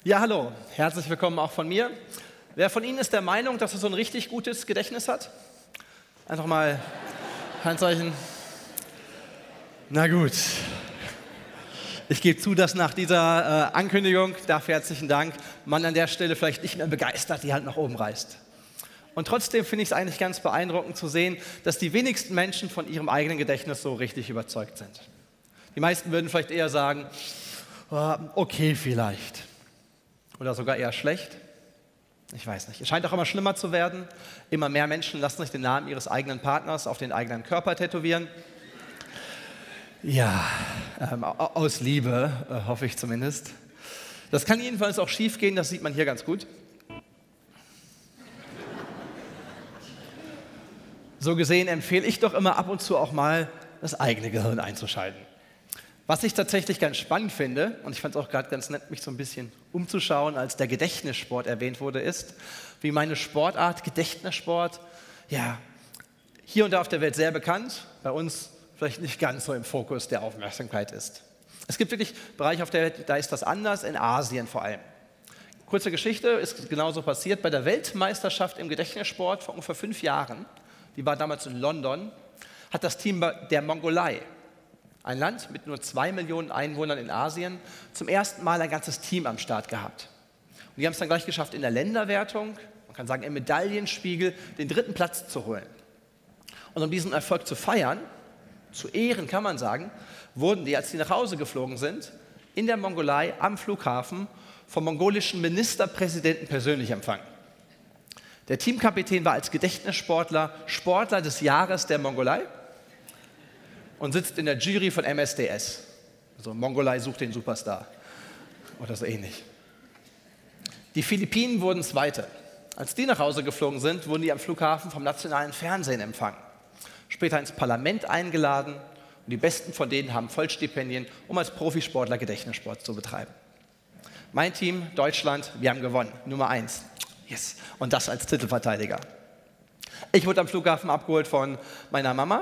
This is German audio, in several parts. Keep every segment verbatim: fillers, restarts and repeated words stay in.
Ja, hallo, herzlich willkommen auch von mir. Wer von Ihnen ist der Meinung, dass er so ein richtig gutes Gedächtnis hat? Einfach mal Handzeichen. Na gut. Ich gebe zu, dass nach dieser äh, Ankündigung, dafür herzlichen Dank, man an der Stelle vielleicht nicht mehr begeistert die Hand nach oben reißt. Und trotzdem finde ich es eigentlich ganz beeindruckend zu sehen, dass die wenigsten Menschen von ihrem eigenen Gedächtnis so richtig überzeugt sind. Die meisten würden vielleicht eher sagen, oh, okay vielleicht. Oder sogar eher schlecht. Ich weiß nicht. Es scheint auch immer schlimmer zu werden. Immer mehr Menschen lassen sich den Namen ihres eigenen Partners auf den eigenen Körper tätowieren. Ja, ähm, aus Liebe, äh, hoffe ich zumindest. Das kann jedenfalls auch schief gehen, das sieht man hier ganz gut. So gesehen empfehle ich doch immer ab und zu auch mal, das eigene Gehirn einzuschalten. Was ich tatsächlich ganz spannend finde, und ich fand es auch gerade ganz nett, mich so ein bisschen umzuschauen, als der Gedächtnissport erwähnt wurde, ist, wie meine Sportart, Gedächtnissport, ja, hier und da auf der Welt sehr bekannt, bei uns vielleicht nicht ganz so im Fokus der Aufmerksamkeit ist. Es gibt wirklich Bereiche auf der Welt, da ist das anders, in Asien vor allem. Kurze Geschichte, ist genauso passiert bei der Weltmeisterschaft im Gedächtnissport vor ungefähr fünf Jahren, die war damals in London, hat das Team der Mongolei, ein Land mit nur zwei Millionen Einwohnern in Asien, zum ersten Mal ein ganzes Team am Start gehabt. Und die haben es dann gleich geschafft, in der Länderwertung, man kann sagen im Medaillenspiegel, den dritten Platz zu holen. Und um diesen Erfolg zu feiern, zu ehren kann man sagen, wurden die, als die nach Hause geflogen sind, in der Mongolei am Flughafen vom mongolischen Ministerpräsidenten persönlich empfangen. Der Teamkapitän war als Gedächtnissportler Sportler des Jahres der Mongolei und sitzt in der Jury von M S D S. Also Mongolei sucht den Superstar oder so ähnlich. Die Philippinen wurden Zweite. Als die nach Hause geflogen sind, wurden die am Flughafen vom nationalen Fernsehen empfangen. Später ins Parlament eingeladen und die Besten von denen haben Vollstipendien, um als Profisportler Gedächtnissport zu betreiben. Mein Team, Deutschland, wir haben gewonnen, Nummer eins. Yes. Und das als Titelverteidiger. Ich wurde am Flughafen abgeholt von meiner Mama.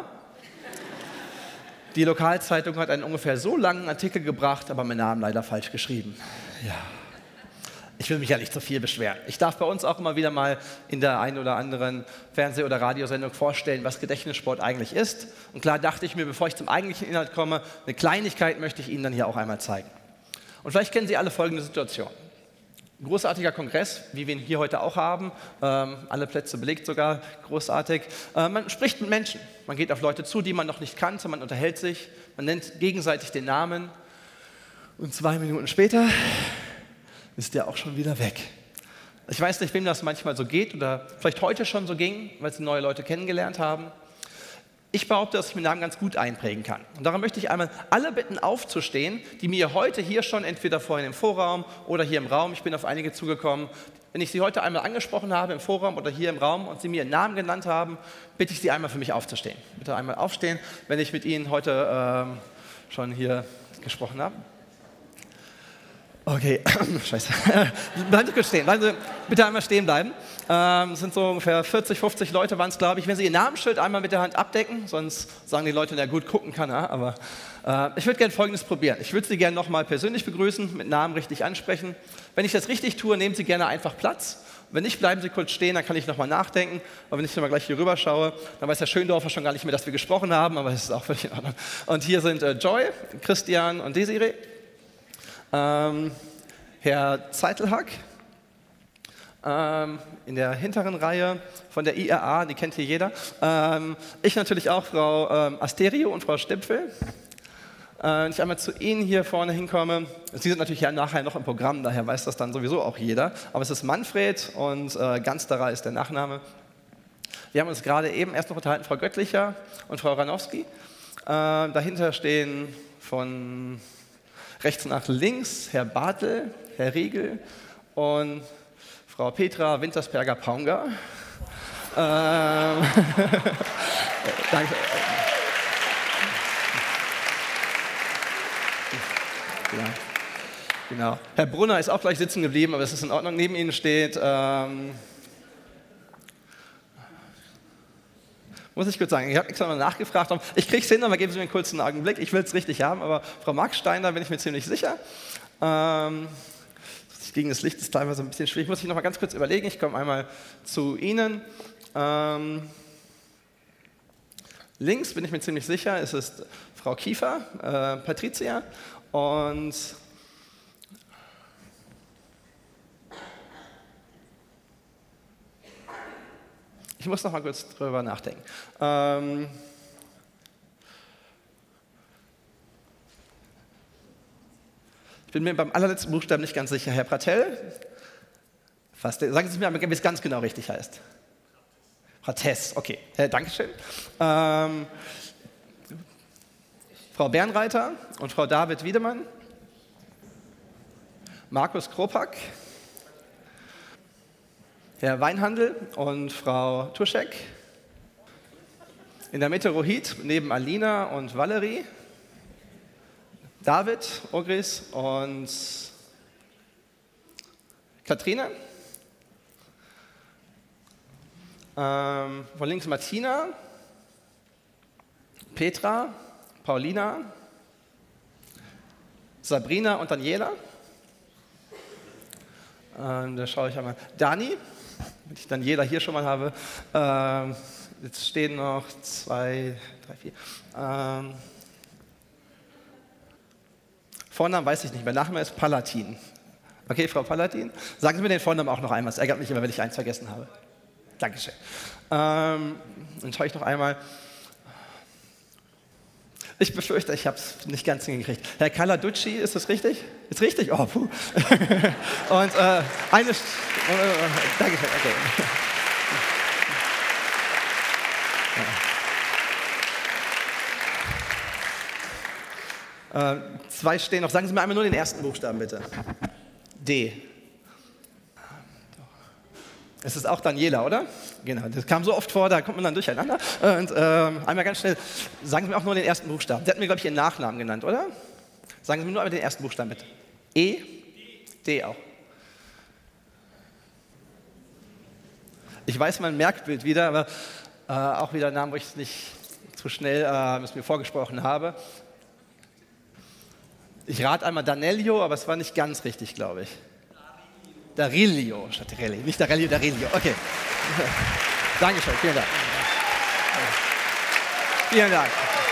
Die Lokalzeitung hat einen ungefähr so langen Artikel gebracht, aber meinen Namen leider falsch geschrieben. Ja. Ich will mich ja nicht zu viel beschweren. Ich darf bei uns auch immer wieder mal in der einen oder anderen Fernseh- oder Radiosendung vorstellen, was Gedächtnissport eigentlich ist. Und klar dachte ich mir, bevor ich zum eigentlichen Inhalt komme, eine Kleinigkeit möchte ich Ihnen dann hier auch einmal zeigen. Und vielleicht kennen Sie alle folgende Situation. Ein großartiger Kongress, wie wir ihn hier heute auch haben, ähm, alle Plätze belegt sogar, großartig. Äh, man spricht mit Menschen, man geht auf Leute zu, die man noch nicht kannte, man unterhält sich, man nennt gegenseitig den Namen und zwei Minuten später ist der auch schon wieder weg. Ich weiß nicht, wem das manchmal so geht oder vielleicht heute schon so ging, weil Sie neue Leute kennengelernt haben. Ich behaupte, dass ich mir Namen ganz gut einprägen kann. Und darum möchte ich einmal alle bitten, aufzustehen, die mir heute hier schon, entweder vorhin im Vorraum oder hier im Raum, ich bin auf einige zugekommen, wenn ich Sie heute einmal angesprochen habe im Vorraum oder hier im Raum und Sie mir Ihren Namen genannt haben, bitte ich Sie einmal für mich aufzustehen. Bitte einmal aufstehen, wenn ich mit Ihnen heute ähm, schon hier gesprochen habe. Okay, scheiße. Bleiben Sie kurz stehen. Bleiben Sie bitte einmal stehen bleiben. Ähm, es sind so ungefähr vierzig, fünfzig Leute waren es, glaube ich. Wenn Sie Ihr Namensschild einmal mit der Hand abdecken, sonst sagen die Leute, na gut, gucken kann er. Aber äh, ich würde gerne Folgendes probieren. Ich würde Sie gerne nochmal persönlich begrüßen, mit Namen richtig ansprechen. Wenn ich das richtig tue, nehmen Sie gerne einfach Platz. Wenn nicht, bleiben Sie kurz stehen, dann kann ich nochmal nachdenken. Aber wenn ich mal gleich hier rüber schaue, dann weiß Herr Schöndorfer schon gar nicht mehr, dass wir gesprochen haben, aber das ist auch völlig in Ordnung. Und hier sind äh, Joy, Christian und Desiree. Ähm, Herr Zeitelhack, ähm, in der hinteren Reihe von der I R A, die kennt hier jeder. Ähm, ich natürlich auch, Frau ähm, Asterio und Frau Stipfel. Äh, wenn ich einmal zu Ihnen hier vorne hinkomme, Sie sind natürlich ja nachher noch im Programm, daher weiß das dann sowieso auch jeder. Aber es ist Manfred und äh, Gansterer ist der Nachname. Wir haben uns gerade eben erst noch unterhalten, Frau Göttlicher und Frau Ranowski. Äh, dahinter stehen von rechts nach links Herr Bartel, Herr Riegel und Frau Petra Wintersberger-Paunger. Ähm, danke. Ja, genau. Herr Brunner ist auch gleich sitzen geblieben, aber es ist in Ordnung. Neben Ihnen steht ähm, Muss ich kurz sagen, ich habe extra mal nachgefragt. Ich kriege es hin, aber geben Sie mir einen kurzen Augenblick. Ich will es richtig haben, aber Frau Marksteiner bin ich mir ziemlich sicher. Ähm, gegen das Licht ist teilweise ein bisschen schwierig. Muss ich noch mal ganz kurz überlegen. Ich komme einmal zu Ihnen. Ähm, links bin ich mir ziemlich sicher, es ist Frau Kiefer, äh, Patricia. Und ich muss noch mal kurz drüber nachdenken. Ähm, ich bin mir beim allerletzten Buchstaben nicht ganz sicher. Herr Pratel, fast, sagen Sie mir, wie es ganz genau richtig heißt. Prates, okay, äh, Dankeschön. Ähm, Frau Bernreiter und Frau David Wiedemann, Markus Kropak, Herr Weinhandel und Frau Tuschek, in der Mitte Rohit, neben Alina und Valerie, David Ogris und Katrine, ähm, von links Martina, Petra, Paulina, Sabrina und Daniela. Ähm, da schaue ich einmal. Dani, wenn ich Daniela hier schon mal habe. Ähm, jetzt stehen noch zwei, drei, vier. Ähm, Vornamen weiß ich nicht mehr. Nachname ist Palatin. Okay, Frau Palatin. Sagen Sie mir den Vornamen auch noch einmal. Es ärgert mich immer, wenn ich eins vergessen habe. Dankeschön. Ähm, dann schaue ich noch einmal. Ich befürchte, ich habe es nicht ganz hingekriegt. Herr Caladucci, ist das richtig? Ist richtig? Oh, puh. Und äh, eine... St äh, Dankeschön, okay. Ja. Äh, zwei stehen noch. Sagen Sie mir einmal nur den ersten Buchstaben, bitte. D. Es ist auch Daniela, oder? Genau, das kam so oft vor, da kommt man dann durcheinander. Und ähm, einmal ganz schnell, sagen Sie mir auch nur den ersten Buchstaben. Sie hatten mir, glaube ich, Ihren Nachnamen genannt, oder? Sagen Sie mir nur einmal den ersten Buchstaben, bitte. E? D auch. Ich weiß mein Merkbild wieder, aber äh, auch wieder Namen, wo ich es nicht zu schnell äh, es mir vorgesprochen habe. Ich rate einmal Danelio, aber es war nicht ganz richtig, glaube ich. Darilio statt Relli, nicht Darilio, Darilio. Okay. Dankeschön, vielen Dank. Vielen Dank.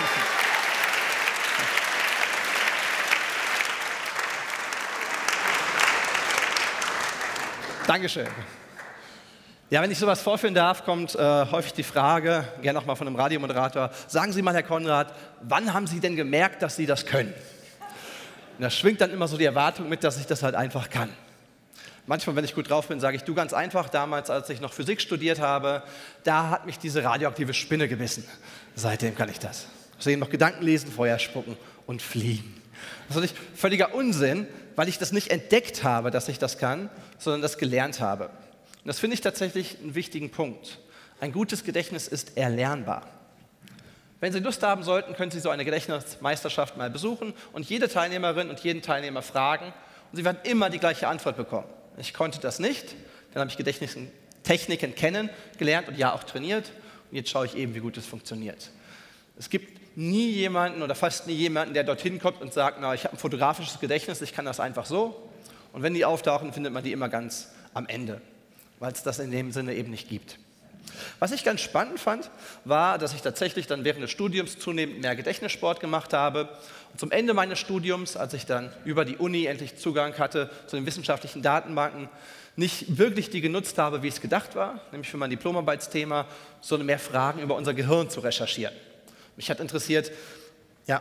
Dankeschön. Ja, wenn ich sowas vorführen darf, kommt äh, häufig die Frage, gerne auch mal von einem Radiomoderator, sagen Sie mal, Herr Konrad, wann haben Sie denn gemerkt, dass Sie das können? Und da schwingt dann immer so die Erwartung mit, dass ich das halt einfach kann. Manchmal, wenn ich gut drauf bin, sage ich, du ganz einfach, damals, als ich noch Physik studiert habe, da hat mich diese radioaktive Spinne gebissen. Seitdem kann ich das. Außerdem noch Gedanken lesen, Feuer spucken und fliegen. Das ist natürlich völliger Unsinn, weil ich das nicht entdeckt habe, dass ich das kann, sondern das gelernt habe. Und das finde ich tatsächlich einen wichtigen Punkt. Ein gutes Gedächtnis ist erlernbar. Wenn Sie Lust haben sollten, können Sie so eine Gedächtnismeisterschaft mal besuchen und jede Teilnehmerin und jeden Teilnehmer fragen und Sie werden immer die gleiche Antwort bekommen. Ich konnte das nicht, dann habe ich Gedächtnistechniken kennengelernt und ja auch trainiert und jetzt schaue ich eben, wie gut es funktioniert. Es gibt nie jemanden oder fast nie jemanden, der dorthin kommt und sagt, na, ich habe ein fotografisches Gedächtnis, ich kann das einfach so. Und wenn die auftauchen, findet man die immer ganz am Ende, weil es das in dem Sinne eben nicht gibt. Was ich ganz spannend fand, war, dass ich tatsächlich dann während des Studiums zunehmend mehr Gedächtnissport gemacht habe. Und zum Ende meines Studiums, als ich dann über die Uni endlich Zugang hatte zu den wissenschaftlichen Datenbanken, nicht wirklich die genutzt habe, wie es gedacht war, nämlich für mein Diplomarbeitsthema, sondern mehr Fragen über unser Gehirn zu recherchieren. Mich hat interessiert, ja,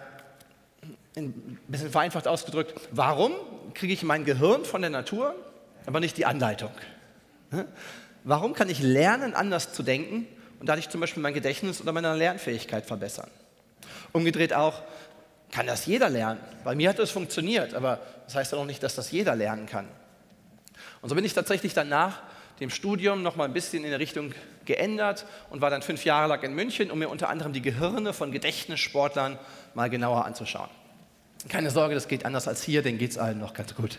ein bisschen vereinfacht ausgedrückt, warum kriege ich mein Gehirn von der Natur, aber nicht die Anleitung? Warum kann ich lernen, anders zu denken und dadurch zum Beispiel mein Gedächtnis oder meine Lernfähigkeit verbessern? Umgedreht auch, kann das jeder lernen? Bei mir hat es funktioniert, aber das heißt ja noch nicht, dass das jeder lernen kann. Und so bin ich tatsächlich dann nach dem Studium noch mal ein bisschen in der Richtung geändert und war dann fünf Jahre lang in München, um mir unter anderem die Gehirne von Gedächtnissportlern mal genauer anzuschauen. Keine Sorge, das geht anders als hier, denen geht es allen noch ganz gut.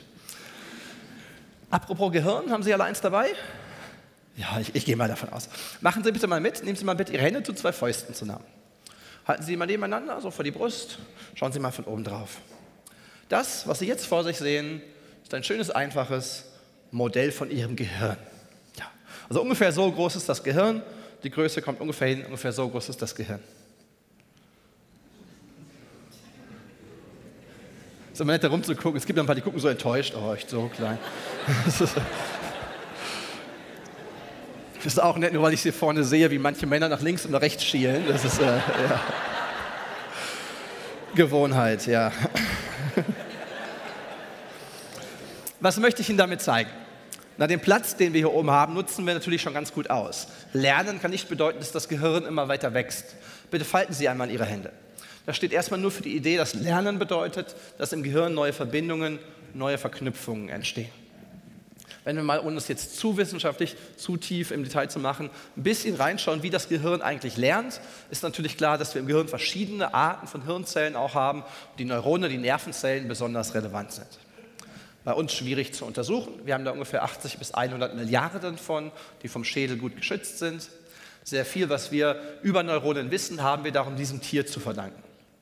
Apropos Gehirn, haben Sie alle eins dabei? Ja, ich, ich gehe mal davon aus. Machen Sie bitte mal mit, nehmen Sie mal bitte Ihre Hände zu zwei Fäusten zusammen. Halten Sie mal nebeneinander, so vor die Brust, schauen Sie mal von oben drauf. Das, was Sie jetzt vor sich sehen, ist ein schönes, einfaches Modell von Ihrem Gehirn. Ja. Also ungefähr so groß ist das Gehirn, die Größe kommt ungefähr hin, ungefähr so groß ist das Gehirn. Es ist immer nett, da rumzugucken. Es gibt ein paar, die gucken so enttäuscht. Oh, echt so klein. Das ist, das ist auch nett, nur weil ich hier vorne sehe, wie manche Männer nach links und nach rechts schielen. Das ist äh, ja. Gewohnheit, ja. Was möchte ich Ihnen damit zeigen? Na, den Platz, den wir hier oben haben, nutzen wir natürlich schon ganz gut aus. Lernen kann nicht bedeuten, dass das Gehirn immer weiter wächst. Bitte falten Sie einmal Ihre Hände. Das steht erstmal nur für die Idee, dass Lernen bedeutet, dass im Gehirn neue Verbindungen, neue Verknüpfungen entstehen. Wenn wir mal, ohne es jetzt zu wissenschaftlich, zu tief im Detail zu machen, ein bisschen reinschauen, wie das Gehirn eigentlich lernt, ist natürlich klar, dass wir im Gehirn verschiedene Arten von Hirnzellen auch haben, die Neurone, die Nervenzellen besonders relevant sind. Bei uns schwierig zu untersuchen. Wir haben da ungefähr achtzig bis hundert Milliarden von, die vom Schädel gut geschützt sind. Sehr viel, was wir über Neuronen wissen, haben wir darum diesem Tier zu verdanken.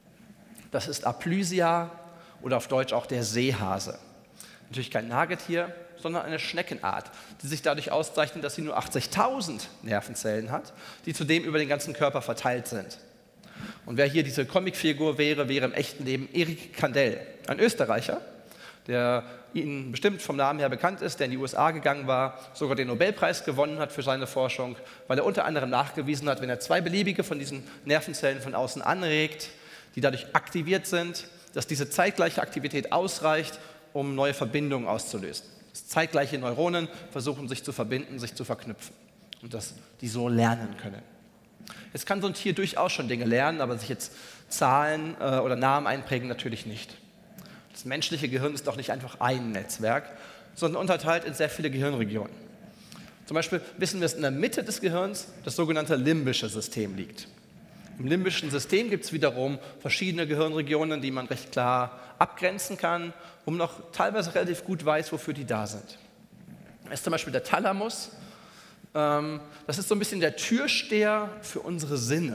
Das ist Aplysia oder auf Deutsch auch der Seehase. Natürlich kein Nagetier, sondern eine Schneckenart, die sich dadurch auszeichnet, dass sie nur achtzigtausend Nervenzellen hat, die zudem über den ganzen Körper verteilt sind. Und wer hier diese Comicfigur wäre, wäre im echten Leben Erik Kandel, ein Österreicher, der Ihnen bestimmt vom Namen her bekannt ist, der in die U S A gegangen war, sogar den Nobelpreis gewonnen hat für seine Forschung, weil er unter anderem nachgewiesen hat, wenn er zwei beliebige von diesen Nervenzellen von außen anregt, die dadurch aktiviert sind, dass diese zeitgleiche Aktivität ausreicht, um neue Verbindungen auszulösen. Dass zeitgleiche Neuronen versuchen, sich zu verbinden, sich zu verknüpfen und dass die so lernen können. Jetzt kann so ein Tier durchaus schon Dinge lernen, aber sich jetzt Zahlen äh, oder Namen einprägen natürlich nicht. Das menschliche Gehirn ist doch nicht einfach ein Netzwerk, sondern unterteilt in sehr viele Gehirnregionen. Zum Beispiel wissen wir, dass in der Mitte des Gehirns das sogenannte limbische System liegt. Im limbischen System gibt es wiederum verschiedene Gehirnregionen, die man recht klar abgrenzen kann, wo man auch teilweise relativ gut weiß, wofür die da sind. Das ist zum Beispiel der Thalamus. Ähm, das ist so ein bisschen der Türsteher für unsere Sinne.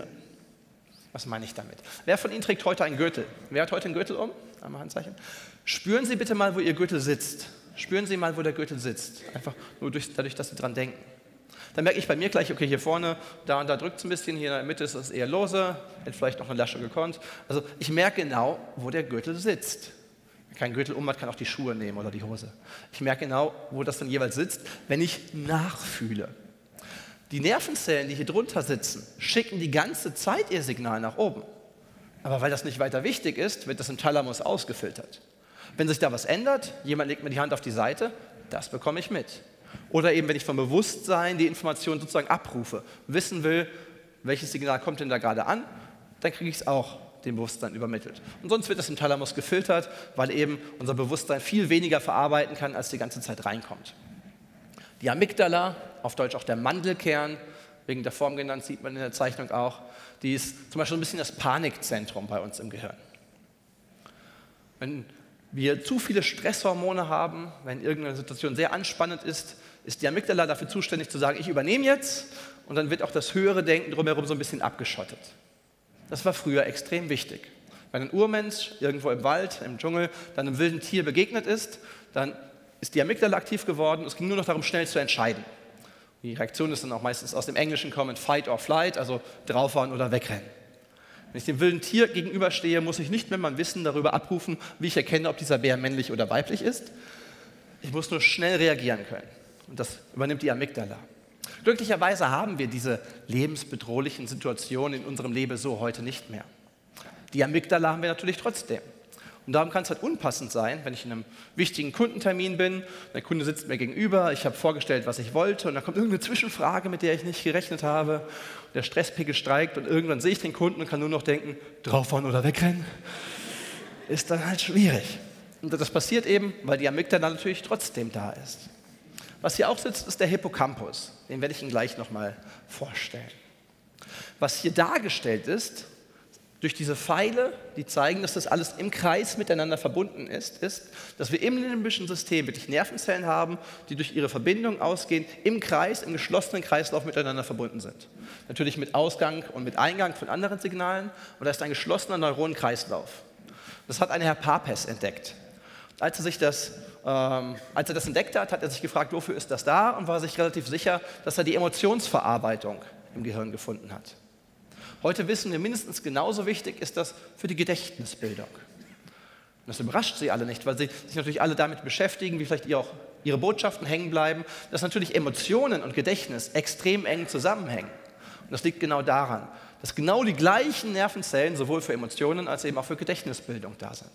Was meine ich damit? Wer von Ihnen trägt heute einen Gürtel? Wer hat heute einen Gürtel um? Einmal Handzeichen. Spüren Sie bitte mal, wo Ihr Gürtel sitzt. Spüren Sie mal, wo der Gürtel sitzt. Einfach nur durch, dadurch, dass Sie dran denken. Dann merke ich bei mir gleich, okay, hier vorne, da und da drückt es ein bisschen, hier in der Mitte ist es eher lose, hätte vielleicht noch eine Lasche gekonnt. Also ich merke genau, wo der Gürtel sitzt. Wer keinen Gürtel um hat, kann auch die Schuhe nehmen oder die Hose. Ich merke genau, wo das dann jeweils sitzt, wenn ich nachfühle. Die Nervenzellen, die hier drunter sitzen, schicken die ganze Zeit ihr Signal nach oben. Aber weil das nicht weiter wichtig ist, wird das im Thalamus ausgefiltert. Wenn sich da was ändert, jemand legt mir die Hand auf die Seite, das bekomme ich mit. Oder eben, wenn ich vom Bewusstsein die Information sozusagen abrufe, wissen will, welches Signal kommt denn da gerade an, dann kriege ich es auch dem Bewusstsein übermittelt. Und sonst wird das im Thalamus gefiltert, weil eben unser Bewusstsein viel weniger verarbeiten kann, als die ganze Zeit reinkommt. Die Amygdala, auf Deutsch auch der Mandelkern, wegen der Form genannt, sieht man in der Zeichnung auch, die ist zum Beispiel ein bisschen das Panikzentrum bei uns im Gehirn. Wenn wir zu viele Stresshormone haben, wenn irgendeine Situation sehr anspannend ist, ist die Amygdala dafür zuständig zu sagen, ich übernehme jetzt, und dann wird auch das höhere Denken drumherum so ein bisschen abgeschottet. Das war früher extrem wichtig. Wenn ein Urmensch irgendwo im Wald, im Dschungel, dann einem wilden Tier begegnet ist, dann ist die Amygdala aktiv geworden. Es ging nur noch darum, schnell zu entscheiden. Die Reaktion ist dann auch meistens aus dem Englischen kommend Fight or Flight, also draufhauen oder wegrennen. Wenn ich dem wilden Tier gegenüberstehe, muss ich nicht mehr mein Wissen darüber abrufen, wie ich erkenne, ob dieser Bär männlich oder weiblich ist. Ich muss nur schnell reagieren können. Und das übernimmt die Amygdala. Glücklicherweise haben wir diese lebensbedrohlichen Situationen in unserem Leben so heute nicht mehr. Die Amygdala haben wir natürlich trotzdem. Und darum kann es halt unpassend sein, wenn ich in einem wichtigen Kundentermin bin, der Kunde sitzt mir gegenüber, ich habe vorgestellt, was ich wollte, und dann kommt irgendeine Zwischenfrage, mit der ich nicht gerechnet habe, der Stresspegel steigt und irgendwann sehe ich den Kunden und kann nur noch denken, draufhauen oder wegrennen, ist dann halt schwierig. Und das passiert eben, weil die Amygdala natürlich trotzdem da ist. Was hier auch sitzt, ist der Hippocampus, den werde ich Ihnen gleich nochmal vorstellen. Was hier dargestellt ist, durch diese Pfeile, die zeigen, dass das alles im Kreis miteinander verbunden ist, ist, dass wir im limbischen System wirklich Nervenzellen haben, die durch ihre Verbindung ausgehen, im Kreis, im geschlossenen Kreislauf miteinander verbunden sind. Natürlich mit Ausgang und mit Eingang von anderen Signalen, und da ist ein geschlossener Neuronenkreislauf. Das hat ein Herr Papez entdeckt. Als er, sich das, ähm, als er das entdeckt hat, hat er sich gefragt, wofür ist das da, und war sich relativ sicher, dass er die Emotionsverarbeitung im Gehirn gefunden hat. Heute wissen wir, mindestens genauso wichtig ist das für die Gedächtnisbildung. Und das überrascht Sie alle nicht, weil Sie sich natürlich alle damit beschäftigen, wie vielleicht ihr auch Ihre Botschaften hängen bleiben, dass natürlich Emotionen und Gedächtnis extrem eng zusammenhängen. Und das liegt genau daran, dass genau die gleichen Nervenzellen sowohl für Emotionen als eben auch für Gedächtnisbildung da sind.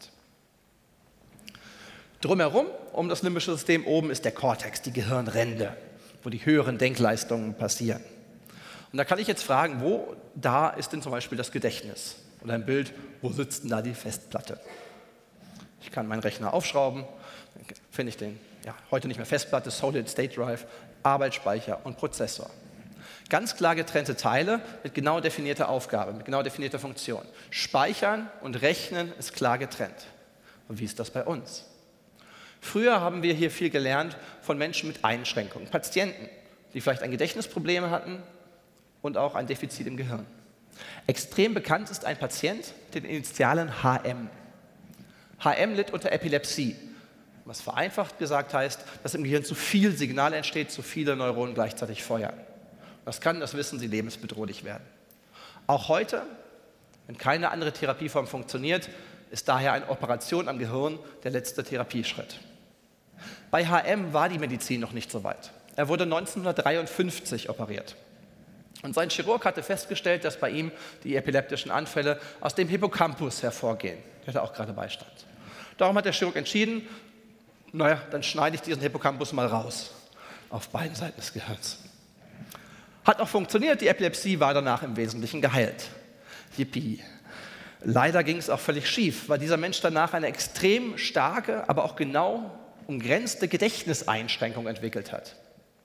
Drumherum, um das limbische System, oben ist der Kortex, die Gehirnrinde, wo die höheren Denkleistungen passieren. Und da kann ich jetzt fragen, wo da ist denn zum Beispiel das Gedächtnis? Oder ein Bild, wo sitzt denn da die Festplatte? Ich kann meinen Rechner aufschrauben, dann finde ich den, ja, heute nicht mehr Festplatte, Solid State Drive, Arbeitsspeicher und Prozessor. Ganz klar getrennte Teile mit genau definierter Aufgabe, mit genau definierter Funktion. Speichern und Rechnen ist klar getrennt. Und wie ist das bei uns? Früher haben wir hier viel gelernt von Menschen mit Einschränkungen, Patienten, die vielleicht ein Gedächtnisproblem hatten und auch ein Defizit im Gehirn. Extrem bekannt ist ein Patient mit den Initialen H M. H M litt unter Epilepsie, was vereinfacht gesagt heißt, dass im Gehirn zu viel Signal entsteht, zu viele Neuronen gleichzeitig feuern. Das kann, das wissen Sie, lebensbedrohlich werden. Auch heute, wenn keine andere Therapieform funktioniert, ist daher eine Operation am Gehirn der letzte Therapieschritt. Bei H M war die Medizin noch nicht so weit. Er wurde neunzehnhundertdreiundfünfzig operiert. Und sein Chirurg hatte festgestellt, dass bei ihm die epileptischen Anfälle aus dem Hippocampus hervorgehen. Der hatte auch gerade Beistand. Darum hat der Chirurg entschieden, naja, dann schneide ich diesen Hippocampus mal raus, auf beiden Seiten des Gehirns. Hat auch funktioniert, die Epilepsie war danach im Wesentlichen geheilt. Yippie. Leider ging es auch völlig schief, weil dieser Mensch danach eine extrem starke, aber auch genau umgrenzte Gedächtniseinschränkung entwickelt hat.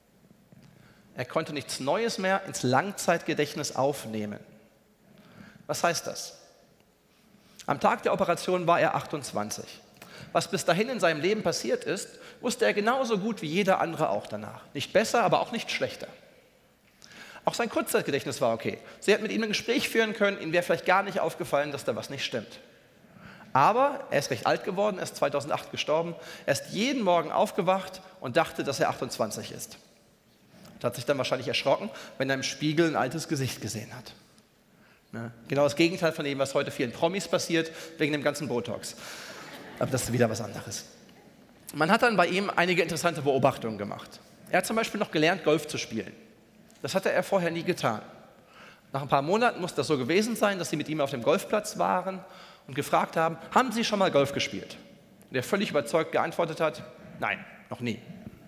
Er konnte nichts Neues mehr ins Langzeitgedächtnis aufnehmen. Was heißt das? Am Tag der Operation war er achtundzwanzig. Was bis dahin in seinem Leben passiert ist, wusste er genauso gut wie jeder andere auch danach. Nicht besser, aber auch nicht schlechter. Auch sein Kurzzeitgedächtnis war okay. Sie hätten mit ihm ein Gespräch führen können, ihm wäre vielleicht gar nicht aufgefallen, dass da was nicht stimmt. Aber er ist recht alt geworden, er ist zweitausendacht gestorben, er ist jeden Morgen aufgewacht und dachte, dass er achtundzwanzig ist. Und hat sich dann wahrscheinlich erschrocken, wenn er im Spiegel ein altes Gesicht gesehen hat. Ja, genau das Gegenteil von dem, was heute vielen Promis passiert, wegen dem ganzen Botox. Aber das ist wieder was anderes. Man hat dann bei ihm einige interessante Beobachtungen gemacht. Er hat zum Beispiel noch gelernt, Golf zu spielen. Das hatte er vorher nie getan. Nach ein paar Monaten muss das so gewesen sein, dass sie mit ihm auf dem Golfplatz waren und gefragt haben, haben Sie schon mal Golf gespielt? Und er völlig überzeugt geantwortet hat, nein, noch nie.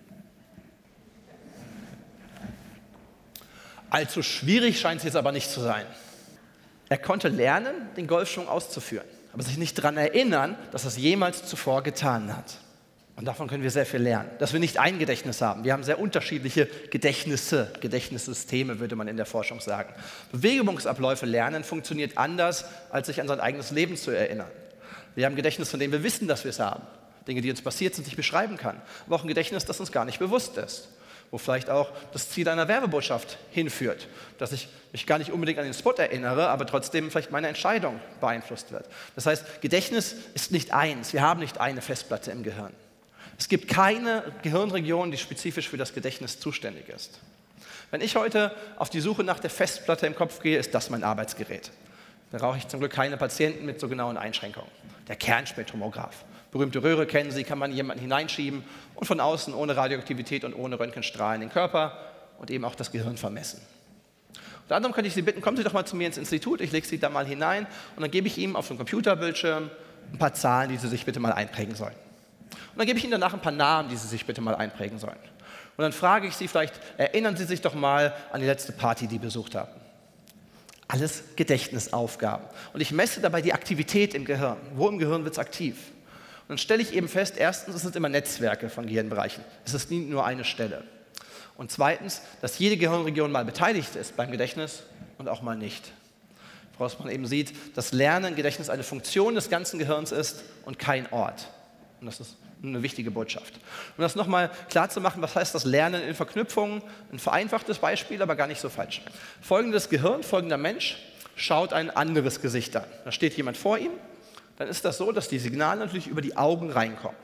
Allzu schwierig scheint es jetzt aber nicht zu sein. Er konnte lernen, den Golfschwung auszuführen, aber sich nicht daran erinnern, dass er es jemals zuvor getan hat. Und davon können wir sehr viel lernen, dass wir nicht ein Gedächtnis haben. Wir haben sehr unterschiedliche Gedächtnisse, Gedächtnissysteme, würde man in der Forschung sagen. Bewegungsabläufe lernen funktioniert anders, als sich an sein eigenes Leben zu erinnern. Wir haben ein Gedächtnis, von dem wir wissen, dass wir es haben. Dinge, die uns passiert sind, die ich beschreiben kann. Aber auch ein Gedächtnis, das uns gar nicht bewusst ist. Wo vielleicht auch das Ziel einer Werbebotschaft hinführt, dass ich mich gar nicht unbedingt an den Spot erinnere, aber trotzdem vielleicht meine Entscheidung beeinflusst wird. Das heißt, Gedächtnis ist nicht eins. Wir haben nicht eine Festplatte im Gehirn. Es gibt keine Gehirnregion, die spezifisch für das Gedächtnis zuständig ist. Wenn ich heute auf die Suche nach der Festplatte im Kopf gehe, ist das mein Arbeitsgerät. Da brauche ich zum Glück keine Patienten mit so genauen Einschränkungen. Der Kernspektromograph. Berühmte Röhre kennen Sie, kann man jemanden hineinschieben und von außen ohne Radioaktivität und ohne Röntgenstrahlen den Körper und eben auch das Gehirn vermessen. Unter anderem könnte ich Sie bitten, kommen Sie doch mal zu mir ins Institut, ich lege Sie da mal hinein und dann gebe ich Ihnen auf dem Computerbildschirm ein paar Zahlen, die Sie sich bitte mal einprägen sollen. Und dann gebe ich Ihnen danach ein paar Namen, die Sie sich bitte mal einprägen sollen. Und dann frage ich Sie vielleicht, erinnern Sie sich doch mal an die letzte Party, die Sie besucht haben. Alles Gedächtnisaufgaben. Und ich messe dabei die Aktivität im Gehirn. Wo im Gehirn wird es aktiv? Und dann stelle ich eben fest, erstens, es sind immer Netzwerke von Gehirnbereichen. Es ist nie nur eine Stelle. Und zweitens, dass jede Gehirnregion mal beteiligt ist beim Gedächtnis und auch mal nicht. Woraus man eben sieht, dass Lernen im Gedächtnis eine Funktion des ganzen Gehirns ist und kein Ort. Und das ist eine wichtige Botschaft. Um das nochmal klar zu machen, was heißt das Lernen in Verknüpfungen? Ein vereinfachtes Beispiel, aber gar nicht so falsch. Folgendes Gehirn, folgender Mensch schaut ein anderes Gesicht an. Da steht jemand vor ihm. Dann ist das so, dass die Signale natürlich über die Augen reinkommen.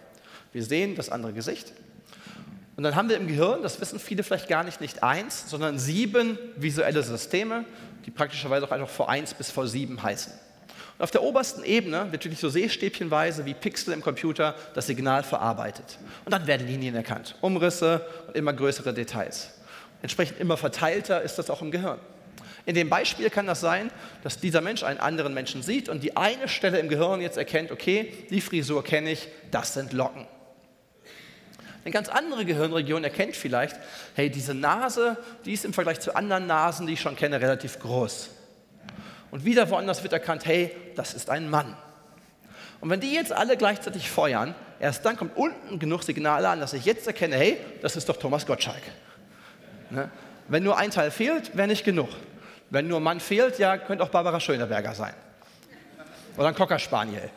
Wir sehen das andere Gesicht. Und dann haben wir im Gehirn, das wissen viele vielleicht gar nicht, nicht eins, sondern sieben visuelle Systeme, die praktischerweise auch einfach V eins bis V sieben heißen. Und auf der obersten Ebene wird wirklich so seestäbchenweise wie Pixel im Computer das Signal verarbeitet. Und dann werden Linien erkannt, Umrisse und immer größere Details. Entsprechend immer verteilter ist das auch im Gehirn. In dem Beispiel kann das sein, dass dieser Mensch einen anderen Menschen sieht und die eine Stelle im Gehirn jetzt erkennt, okay, die Frisur kenne ich, das sind Locken. Eine ganz andere Gehirnregion erkennt vielleicht, hey, diese Nase, die ist im Vergleich zu anderen Nasen, die ich schon kenne, relativ groß. Und wieder woanders wird erkannt, hey, das ist ein Mann. Und wenn die jetzt alle gleichzeitig feuern, erst dann kommt unten genug Signale an, dass ich jetzt erkenne, hey, das ist doch Thomas Gottschalk. Ne? Wenn nur ein Teil fehlt, wäre nicht genug. Wenn nur ein Mann fehlt, ja, könnte auch Barbara Schöneberger sein. Oder ein Cocker Spaniel.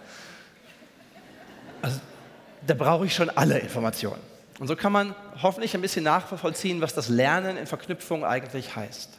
Also, da brauche ich schon alle Informationen. Und so kann man hoffentlich ein bisschen nachvollziehen, was das Lernen in Verknüpfung eigentlich heißt.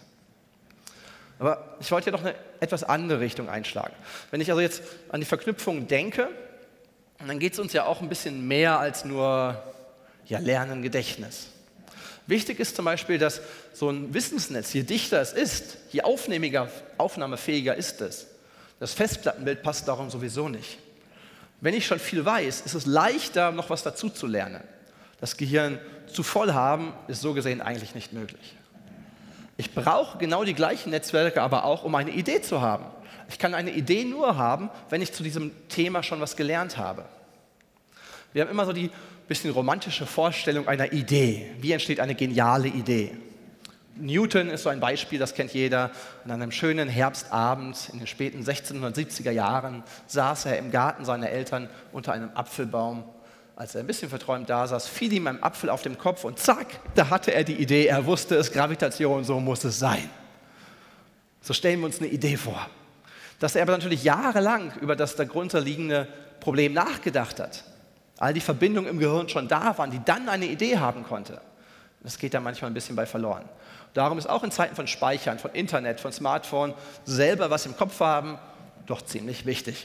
Aber ich wollte ja noch eine etwas andere Richtung einschlagen. Wenn ich also jetzt an die Verknüpfung denke, dann geht es uns ja auch ein bisschen mehr als nur ja, Lernen, Gedächtnis. Wichtig ist zum Beispiel, dass so ein Wissensnetz, je dichter es ist, je aufnahmefähiger ist es. Das Festplattenbild passt darum sowieso nicht. Wenn ich schon viel weiß, ist es leichter, noch was dazu zu lernen. Das Gehirn zu voll haben, ist so gesehen eigentlich nicht möglich. Ich brauche genau die gleichen Netzwerke aber auch, um eine Idee zu haben. Ich kann eine Idee nur haben, wenn ich zu diesem Thema schon was gelernt habe. Wir haben immer so die bisschen romantische Vorstellung einer Idee. Wie entsteht eine geniale Idee? Newton ist so ein Beispiel, das kennt jeder. An einem schönen Herbstabend in den späten sechzehnhundertsiebziger Jahren saß er im Garten seiner Eltern unter einem Apfelbaum. Als er ein bisschen verträumt da saß, fiel ihm ein Apfel auf den Kopf und zack, da hatte er die Idee, er wusste es, Gravitation, so muss es sein. So stellen wir uns eine Idee vor. Dass er aber natürlich jahrelang über das darunter liegende Problem nachgedacht hat, all die Verbindungen im Gehirn schon da waren, die dann eine Idee haben konnte. Das geht da manchmal ein bisschen bei verloren. Darum ist auch in Zeiten von Speichern, von Internet, von Smartphone, selber was im Kopf haben, doch ziemlich wichtig.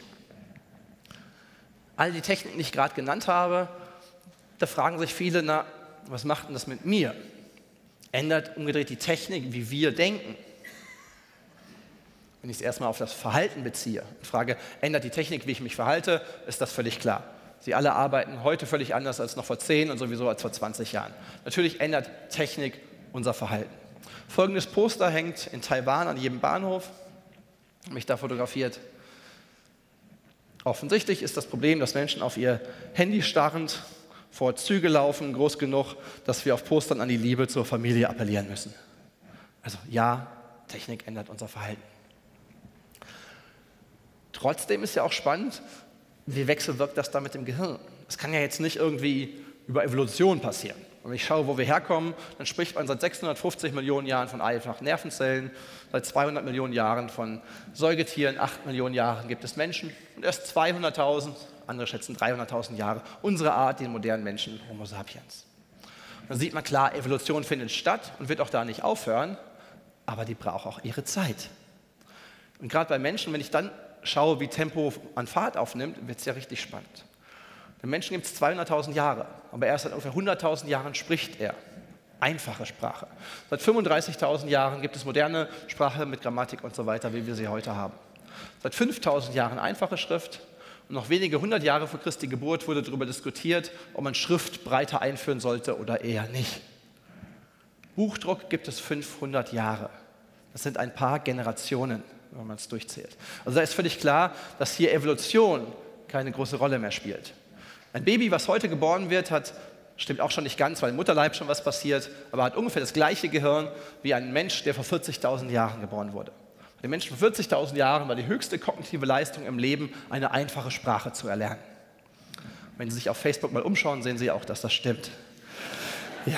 All die Techniken, die ich gerade genannt habe, da fragen sich viele, na, was macht denn das mit mir? Ändert umgedreht die Technik, wie wir denken? Wenn ich es erstmal auf das Verhalten beziehe und frage, ändert die Technik, wie ich mich verhalte, ist das völlig klar. Sie alle arbeiten heute völlig anders als noch vor zehn und sowieso als vor zwanzig Jahren. Natürlich ändert Technik unser Verhalten. Folgendes Poster hängt in Taiwan an jedem Bahnhof, mich da fotografiert. Offensichtlich ist das Problem, dass Menschen auf ihr Handy starrend vor Züge laufen, groß genug, dass wir auf Postern an die Liebe zur Familie appellieren müssen. Also ja, Technik ändert unser Verhalten. Trotzdem ist ja auch spannend, wie wechselwirkt das da mit dem Gehirn? Das kann ja jetzt nicht irgendwie über Evolution passieren. Wenn ich schaue, wo wir herkommen, dann spricht man seit sechshundertfünfzig Millionen Jahren von einfachen Nervenzellen, seit zweihundert Millionen Jahren von Säugetieren, acht Millionen Jahren gibt es Menschen und erst zweihunderttausend, andere schätzen dreihunderttausend Jahre, unsere Art, den modernen Menschen, Homo sapiens. Und dann sieht man klar, Evolution findet statt und wird auch da nicht aufhören, aber die braucht auch ihre Zeit. Und gerade bei Menschen, wenn ich dann schaue, wie Tempo an Fahrt aufnimmt, wird es ja richtig spannend. Den Menschen gibt es zweihunderttausend Jahre, aber erst seit ungefähr hunderttausend Jahren spricht er. Einfache Sprache. Seit fünfunddreißigtausend Jahren gibt es moderne Sprache mit Grammatik und so weiter, wie wir sie heute haben. Seit fünftausend Jahren einfache Schrift und noch wenige hundert Jahre vor Christi Geburt wurde darüber diskutiert, ob man Schrift breiter einführen sollte oder eher nicht. Buchdruck gibt es fünfhundert Jahre. Das sind ein paar Generationen, wenn man es durchzählt. Also da ist völlig klar, dass hier Evolution keine große Rolle mehr spielt. Ein Baby, was heute geboren wird, hat, stimmt auch schon nicht ganz, weil im Mutterleib schon was passiert, aber hat ungefähr das gleiche Gehirn wie ein Mensch, der vor vierzigtausend Jahren geboren wurde. Bei den Menschen vor vierzigtausend Jahren war die höchste kognitive Leistung im Leben, eine einfache Sprache zu erlernen. Wenn Sie sich auf Facebook mal umschauen, sehen Sie auch, dass das stimmt. Ja.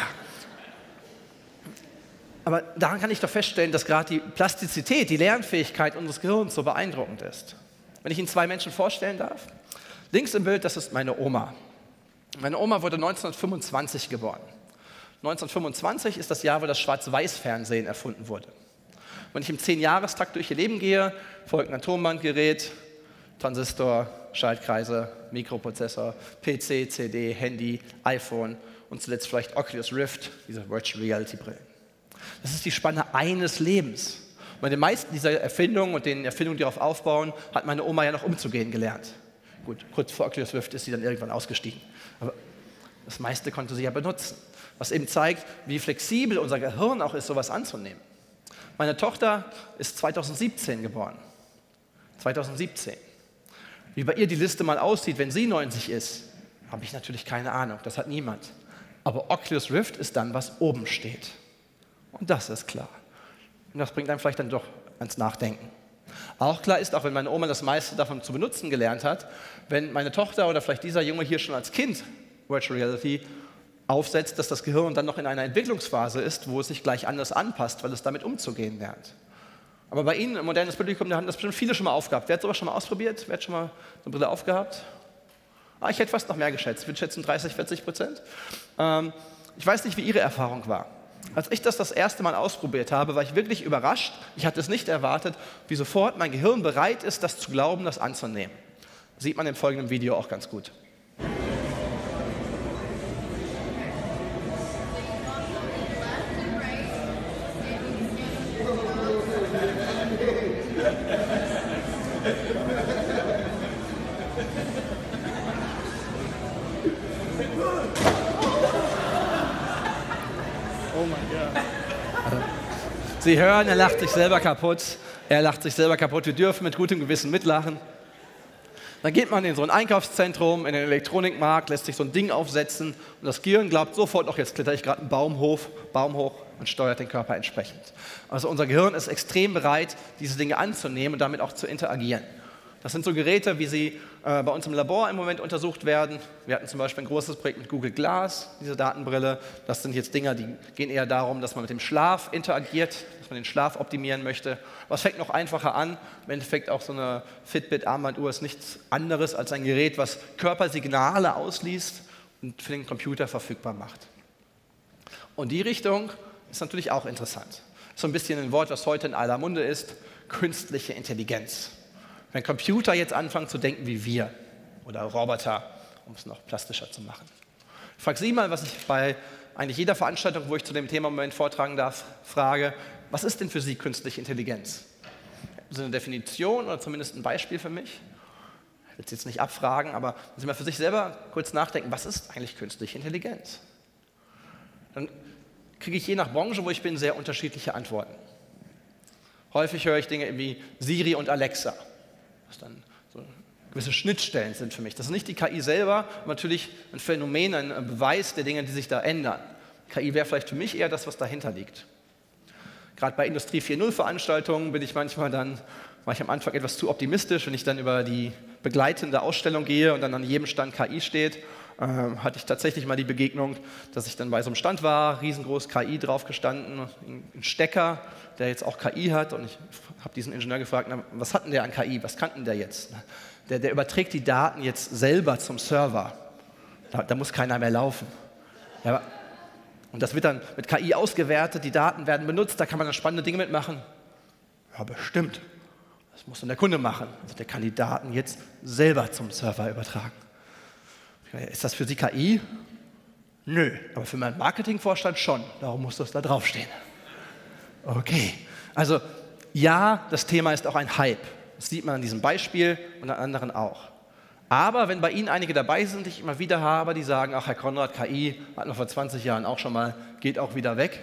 Aber daran kann ich doch feststellen, dass gerade die Plastizität, die Lernfähigkeit unseres Gehirns so beeindruckend ist. Wenn ich Ihnen zwei Menschen vorstellen darf. Links im Bild, das ist meine Oma. Meine Oma wurde neunzehnhundertfünfundzwanzig geboren. neunzehnhundertfünfundzwanzig ist das Jahr, wo das Schwarz-Weiß-Fernsehen erfunden wurde. Wenn ich im zehn-Jahrestakt durch ihr Leben gehe, folgt ein Tonbandgerät, Transistor, Schaltkreise, Mikroprozessor, P C, C D, Handy, iPhone und zuletzt vielleicht Oculus Rift, diese Virtual Reality Brillen. Das ist die Spanne eines Lebens. Und bei den meisten dieser Erfindungen und den Erfindungen, die darauf aufbauen, hat meine Oma ja noch umzugehen gelernt. Gut, kurz vor Oculus Rift ist sie dann irgendwann ausgestiegen. Aber das meiste konnte sie ja benutzen. Was eben zeigt, wie flexibel unser Gehirn auch ist, sowas anzunehmen. Meine Tochter ist zweitausendsiebzehn geboren. zweitausendsiebzehn. Wie bei ihr die Liste mal aussieht, wenn sie neunzig ist, habe ich natürlich keine Ahnung. Das hat niemand. Aber Oculus Rift ist dann, was oben steht. Und das ist klar. Und das bringt einen vielleicht dann doch ans Nachdenken. Auch klar ist, auch wenn meine Oma das meiste davon zu benutzen gelernt hat, wenn meine Tochter oder vielleicht dieser Junge hier schon als Kind Virtual Reality aufsetzt, dass das Gehirn dann noch in einer Entwicklungsphase ist, wo es sich gleich anders anpasst, weil es damit umzugehen lernt. Aber bei Ihnen, im modernen Publikum, da haben das bestimmt viele schon mal aufgehabt. Wer hat sowas schon mal ausprobiert? Wer hat schon mal so eine Brille aufgehabt? Ah, ich hätte fast noch mehr geschätzt. Ich würde schätzen dreißig, vierzig Prozent. Ähm, ich weiß nicht, wie Ihre Erfahrung war. Als ich das das erste Mal ausprobiert habe, war ich wirklich überrascht. Ich hatte es nicht erwartet, wie sofort mein Gehirn bereit ist, das zu glauben, das anzunehmen. Das sieht man im folgenden Video auch ganz gut. Oh mein Gott. Sie hören, er lacht sich selber kaputt. Er lacht sich selber kaputt. Wir dürfen mit gutem Gewissen mitlachen. Dann geht man in so ein Einkaufszentrum, in den Elektronikmarkt, lässt sich so ein Ding aufsetzen und das Gehirn glaubt sofort, auch jetzt kletter ich gerade einen Baum hoch, Baum hoch und steuert den Körper entsprechend. Also unser Gehirn ist extrem bereit, diese Dinge anzunehmen und damit auch zu interagieren. Das sind so Geräte, wie sie äh, bei uns im Labor im Moment untersucht werden. Wir hatten zum Beispiel ein großes Projekt mit Google Glass, diese Datenbrille. Das sind jetzt Dinger, die gehen eher darum, dass man mit dem Schlaf interagiert, dass man den Schlaf optimieren möchte. Aber es fängt noch einfacher an. Im Endeffekt auch so eine Fitbit-Armbanduhr ist nichts anderes als ein Gerät, was Körpersignale ausliest und für den Computer verfügbar macht. Und die Richtung ist natürlich auch interessant. So ein bisschen ein Wort, was heute in aller Munde ist, künstliche Intelligenz. Wenn Computer jetzt anfangen zu denken wie wir oder Roboter, um es noch plastischer zu machen. Ich frage Sie mal, was ich bei eigentlich jeder Veranstaltung, wo ich zu dem Thema im Moment vortragen darf, frage, was ist denn für Sie künstliche Intelligenz? Haben Sie eine Definition oder zumindest ein Beispiel für mich? Ich will es jetzt nicht abfragen, aber wenn Sie mal für sich selber kurz nachdenken, was ist eigentlich künstliche Intelligenz? Dann kriege ich je nach Branche, wo ich bin, sehr unterschiedliche Antworten. Häufig höre ich Dinge wie Siri und Alexa. Was dann so gewisse Schnittstellen sind für mich. Das ist nicht die K I selber, aber natürlich ein Phänomen, ein Beweis der Dinge, die sich da ändern. K I wäre vielleicht für mich eher das, was dahinter liegt. Gerade bei Industrie vier Punkt null Veranstaltungen bin ich manchmal dann, war ich am Anfang etwas zu optimistisch, wenn ich dann über die begleitende Ausstellung gehe und dann an jedem Stand K I steht. Äh, hatte ich tatsächlich mal die Begegnung, dass ich dann bei so einem Stand war, riesengroß K I drauf gestanden, ein Stecker, der jetzt auch K I hat und ich habe diesen Ingenieur gefragt, na, was hat denn der an K I, was kann denn der jetzt? Der, der überträgt die Daten jetzt selber zum Server, da, da muss keiner mehr laufen. Ja, und das wird dann mit K I ausgewertet, die Daten werden benutzt, da kann man dann spannende Dinge mitmachen. Ja, bestimmt. Das muss dann der Kunde machen. Also der kann die Daten jetzt selber zum Server übertragen. Ist das für Sie K I? Nö, aber für meinen Marketingvorstand schon. Darum muss das da draufstehen. Okay, also ja, das Thema ist auch ein Hype. Das sieht man an diesem Beispiel und an anderen auch. Aber wenn bei Ihnen einige dabei sind, die ich immer wieder habe, die sagen, ach Herr Konrad, K I hatten wir vor zwanzig Jahren auch schon mal, geht auch wieder weg.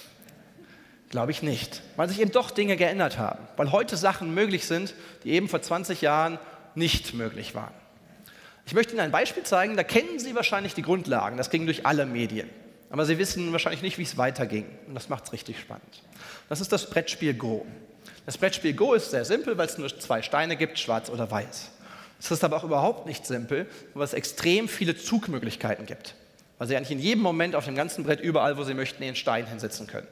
Glaube ich nicht, weil sich eben doch Dinge geändert haben. Weil heute Sachen möglich sind, die eben vor zwanzig Jahren nicht möglich waren. Ich möchte Ihnen ein Beispiel zeigen, da kennen Sie wahrscheinlich die Grundlagen, das ging durch alle Medien. Aber Sie wissen wahrscheinlich nicht, wie es weiterging. Und das macht es richtig spannend. Das ist das Brettspiel Go. Das Brettspiel Go ist sehr simpel, weil es nur zwei Steine gibt, schwarz oder weiß. Es ist aber auch überhaupt nicht simpel, weil es extrem viele Zugmöglichkeiten gibt. Weil Sie eigentlich in jedem Moment auf dem ganzen Brett überall, wo Sie möchten, den Stein hinsetzen können.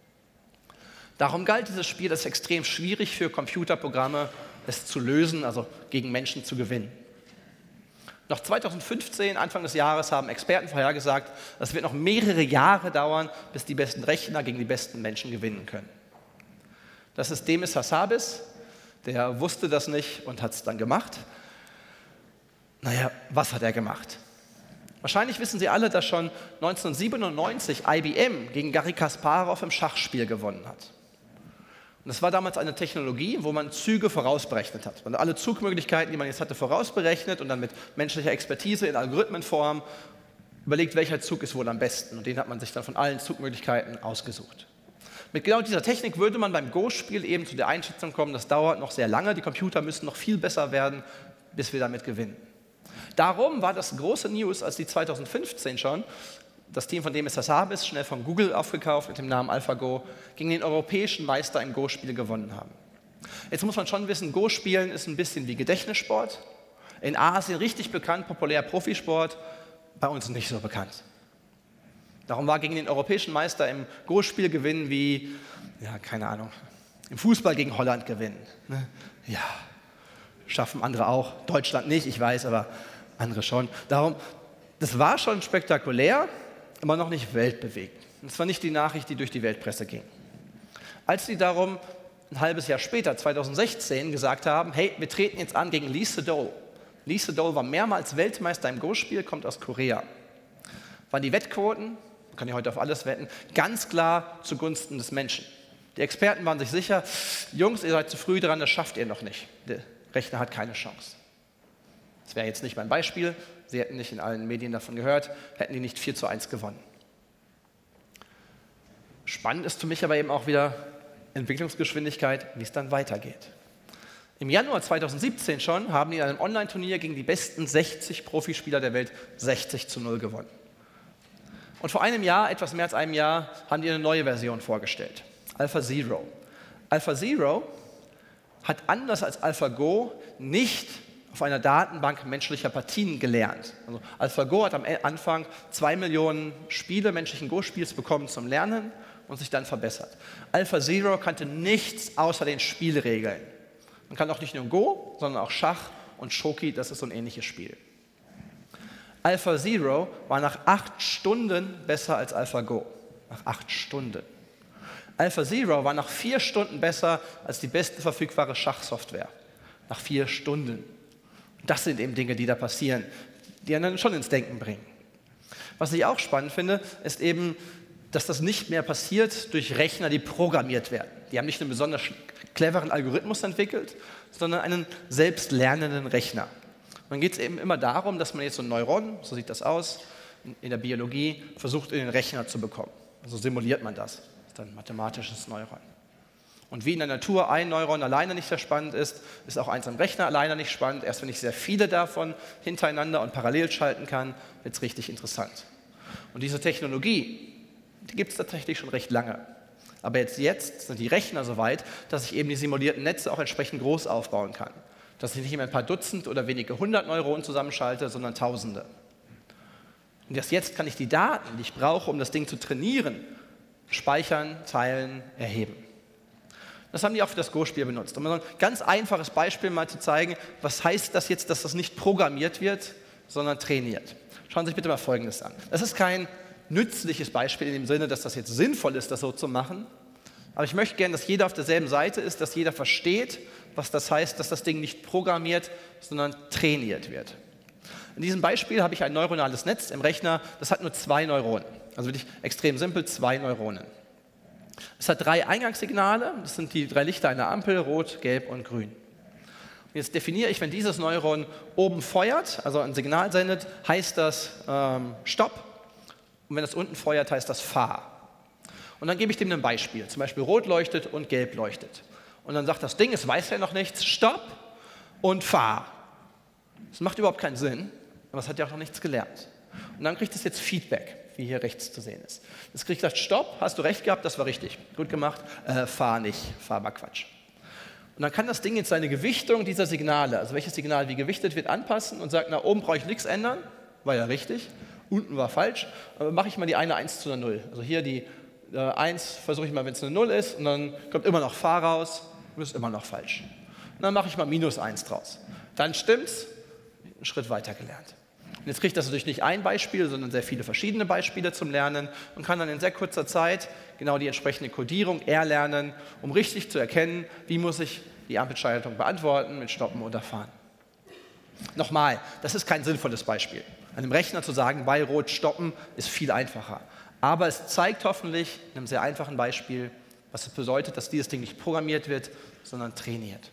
Darum galt dieses Spiel als extrem schwierig für Computerprogramme, es zu lösen, also gegen Menschen zu gewinnen. Noch zweitausendfünfzehn, Anfang des Jahres, haben Experten vorhergesagt, es wird noch mehrere Jahre dauern, bis die besten Rechner gegen die besten Menschen gewinnen können. Das ist Demis Hassabis, der wusste das nicht und hat es dann gemacht. Naja, was hat er gemacht? Wahrscheinlich wissen Sie alle, dass schon neunzehnhundertsiebenundneunzig I B M gegen Garry Kasparov im Schachspiel gewonnen hat. Und das war damals eine Technologie, wo man Züge vorausberechnet hat. Man hat alle Zugmöglichkeiten, die man jetzt hatte, vorausberechnet und dann mit menschlicher Expertise in Algorithmenform überlegt, welcher Zug ist wohl am besten. Und den hat man sich dann von allen Zugmöglichkeiten ausgesucht. Mit genau dieser Technik würde man beim Go-Spiel eben zu der Einschätzung kommen, das dauert noch sehr lange, die Computer müssen noch viel besser werden, bis wir damit gewinnen. Darum war das große News, als die zweitausendfünfzehn schon, das Team, von dem es das habe, ist schnell von Google aufgekauft mit dem Namen AlphaGo, gegen den europäischen Meister im Go-Spiel gewonnen haben. Jetzt muss man schon wissen, Go-Spielen ist ein bisschen wie Gedächtnissport. In Asien richtig bekannt, populär Profisport, bei uns nicht so bekannt. Darum war gegen den europäischen Meister im Go-Spiel gewinnen wie, ja, keine Ahnung, im Fußball gegen Holland gewinnen. Ne? Ja, schaffen andere auch. Deutschland nicht, ich weiß, aber andere schon. Darum, das war schon spektakulär, aber noch nicht weltbewegend. Das war nicht die Nachricht, die durch die Weltpresse ging. Als sie darum ein halbes Jahr später, zweitausendsechzehn, gesagt haben, hey, wir treten jetzt an gegen Lee Sedol. Lee Sedol war mehrmals Weltmeister im Go-Spiel, kommt aus Korea. Waren die Wettquoten, man kann ja heute auf alles wetten, ganz klar zugunsten des Menschen. Die Experten waren sich sicher, Jungs, ihr seid zu früh dran, das schafft ihr noch nicht. Der Rechner hat keine Chance. Das wäre jetzt nicht mein Beispiel, Sie hätten nicht in allen Medien davon gehört, hätten die nicht vier zu eins gewonnen. Spannend ist für mich aber eben auch wieder Entwicklungsgeschwindigkeit, wie es dann weitergeht. Im Januar zweitausendsiebzehn schon haben die in einem Online-Turnier gegen die besten sechzig Profispieler der Welt sechzig zu null gewonnen. Und vor einem Jahr, etwas mehr als einem Jahr, haben die eine neue Version vorgestellt, AlphaZero. AlphaZero hat anders als AlphaGo nicht auf einer Datenbank menschlicher Partien gelernt. Also AlphaGo hat am Anfang zwei Millionen Spiele menschlichen Go-Spiels bekommen zum Lernen und sich dann verbessert. AlphaZero kannte nichts außer den Spielregeln. Man kann auch nicht nur Go, sondern auch Schach und Shoki, das ist so ein ähnliches Spiel. AlphaZero war nach acht Stunden besser als AlphaGo. Nach acht Stunden. AlphaZero war nach vier Stunden besser als die beste verfügbare Schachsoftware. Nach vier Stunden. Das sind eben Dinge, die da passieren, die einen dann schon ins Denken bringen. Was ich auch spannend finde, ist eben, dass das nicht mehr passiert durch Rechner, die programmiert werden. Die haben nicht einen besonders cleveren Algorithmus entwickelt, sondern einen selbstlernenden Rechner. Und dann geht es eben immer darum, dass man jetzt so ein Neuron, so sieht das aus, in der Biologie versucht, in den Rechner zu bekommen. Also simuliert man das. Das ist dann ein mathematisches Neuron. Und wie in der Natur ein Neuron alleine nicht sehr spannend ist, ist auch eins am Rechner alleine nicht spannend. Erst wenn ich sehr viele davon hintereinander und parallel schalten kann, wird es richtig interessant. Und diese Technologie, die gibt es tatsächlich schon recht lange. Aber jetzt, jetzt sind die Rechner so weit, dass ich eben die simulierten Netze auch entsprechend groß aufbauen kann. Dass ich nicht mehr ein paar Dutzend oder wenige hundert Neuronen zusammenschalte, sondern Tausende. Und erst jetzt kann ich die Daten, die ich brauche, um das Ding zu trainieren, speichern, teilen, erheben. Das haben die auch für das Go-Spiel benutzt. Um ein ganz einfaches Beispiel mal zu zeigen, was heißt das jetzt, dass das nicht programmiert wird, sondern trainiert. Schauen Sie sich bitte mal Folgendes an. Das ist kein nützliches Beispiel in dem Sinne, dass das jetzt sinnvoll ist, das so zu machen. Aber ich möchte gerne, dass jeder auf derselben Seite ist, dass jeder versteht, was das heißt, dass das Ding nicht programmiert, sondern trainiert wird. In diesem Beispiel habe ich ein neuronales Netz im Rechner, das hat nur zwei Neuronen. Also wirklich extrem simpel, zwei Neuronen. Es hat drei Eingangssignale, das sind die drei Lichter einer Ampel, rot, gelb und grün. Und jetzt definiere ich, wenn dieses Neuron oben feuert, also ein Signal sendet, heißt das ähm, Stopp. Und wenn das unten feuert, heißt das Fahr. Und dann gebe ich dem ein Beispiel, zum Beispiel rot leuchtet und gelb leuchtet. Und dann sagt das Ding, es weiß ja noch nichts, Stopp und Fahr. Das macht überhaupt keinen Sinn, aber es hat ja auch noch nichts gelernt. Und dann kriegt es jetzt Feedback, wie hier rechts zu sehen ist. Es kriegt gesagt, Stopp, hast du recht gehabt, das war richtig, gut gemacht, äh, fahr nicht, fahr war Quatsch. Und dann kann das Ding jetzt seine Gewichtung dieser Signale, also welches Signal wie gewichtet wird, anpassen und sagt, nach oben brauche ich nichts ändern, war ja richtig, unten war falsch, aber mache ich mal die eine eins zu einer null. Also hier die äh, eins versuche ich mal, wenn es eine null ist, und dann kommt immer noch fahr raus, und ist immer noch falsch. Und dann mache ich mal minus eins draus. Dann stimmt's, einen Schritt weiter gelernt. Und jetzt kriegt das natürlich nicht ein Beispiel, sondern sehr viele verschiedene Beispiele zum Lernen und kann dann in sehr kurzer Zeit genau die entsprechende Codierung erlernen, um richtig zu erkennen, wie muss ich die Ampelschaltung beantworten mit Stoppen oder Fahren. Nochmal, das ist kein sinnvolles Beispiel. Einem Rechner zu sagen, bei Rot stoppen, ist viel einfacher. Aber es zeigt hoffentlich in einem sehr einfachen Beispiel, was es bedeutet, dass dieses Ding nicht programmiert wird, sondern trainiert.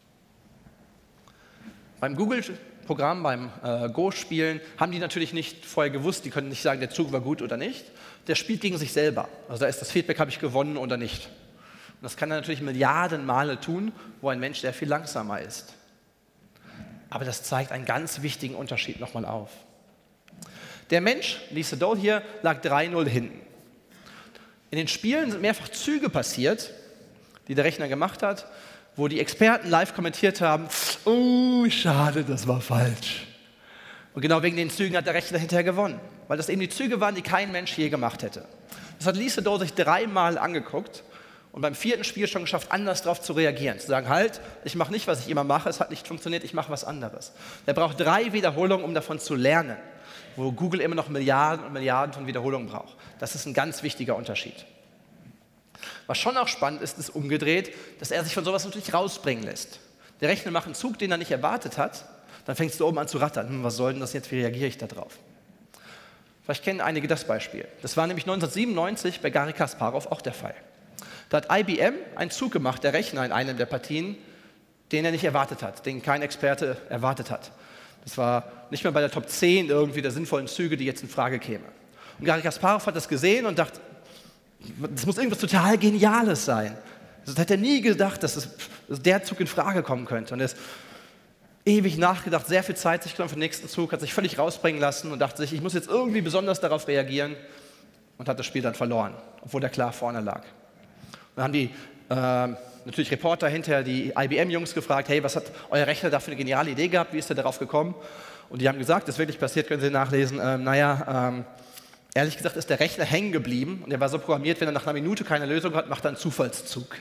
Beim Google-Programm, beim äh, Go-Spielen, haben die natürlich nicht vorher gewusst, die können nicht sagen, der Zug war gut oder nicht. Der spielt gegen sich selber. Also da ist das Feedback, habe ich gewonnen oder nicht. Und das kann er natürlich Milliarden Male tun, wo ein Mensch sehr viel langsamer ist. Aber das zeigt einen ganz wichtigen Unterschied nochmal auf. Der Mensch, Lee Sedol hier, lag drei null hinten. In den Spielen sind mehrfach Züge passiert, die der Rechner gemacht hat, wo die Experten live kommentiert haben, oh, schade, das war falsch. Und genau wegen den Zügen hat der Rechner hinterher gewonnen, weil das eben die Züge waren, die kein Mensch je gemacht hätte. Das hat Lee Sedol sich dreimal angeguckt und beim vierten Spiel schon geschafft, anders darauf zu reagieren. Zu sagen, halt, ich mache nicht, was ich immer mache, es hat nicht funktioniert, ich mache was anderes. Er braucht drei Wiederholungen, um davon zu lernen, wo Google immer noch Milliarden und Milliarden von Wiederholungen braucht. Das ist ein ganz wichtiger Unterschied. Was schon auch spannend ist, ist umgedreht, dass er sich von sowas natürlich rausbringen lässt. Der Rechner macht einen Zug, den er nicht erwartet hat, dann fängst du oben an zu rattern. Hm, was soll denn das jetzt, wie reagiere ich da drauf? Vielleicht kennen einige das Beispiel. Das war nämlich neunzehnhundertsiebenundneunzig bei Garry Kasparov auch der Fall. Da hat I B M einen Zug gemacht, der Rechner in einem der Partien, den er nicht erwartet hat, den kein Experte erwartet hat. Das war nicht mehr bei der Top zehn irgendwie der sinnvollen Züge, die jetzt in Frage käme. Und Garry Kasparov hat das gesehen und dachte, das muss irgendwas total Geniales sein. Das hätte er nie gedacht, dass, es, dass der Zug in Frage kommen könnte. Und er ist ewig nachgedacht, sehr viel Zeit sich genommen für den nächsten Zug, hat sich völlig rausbringen lassen und dachte sich, ich muss jetzt irgendwie besonders darauf reagieren und hat das Spiel dann verloren, obwohl er klar vorne lag. Und dann haben die äh, natürlich Reporter hinterher die I B M-Jungs gefragt, hey, was hat euer Rechner da für eine geniale Idee gehabt, wie ist er darauf gekommen? Und die haben gesagt, das ist wirklich passiert, können Sie nachlesen, ähm, naja, ähm, ehrlich gesagt ist der Rechner hängen geblieben und er war so programmiert, wenn er nach einer Minute keine Lösung hat, macht er einen Zufallszug.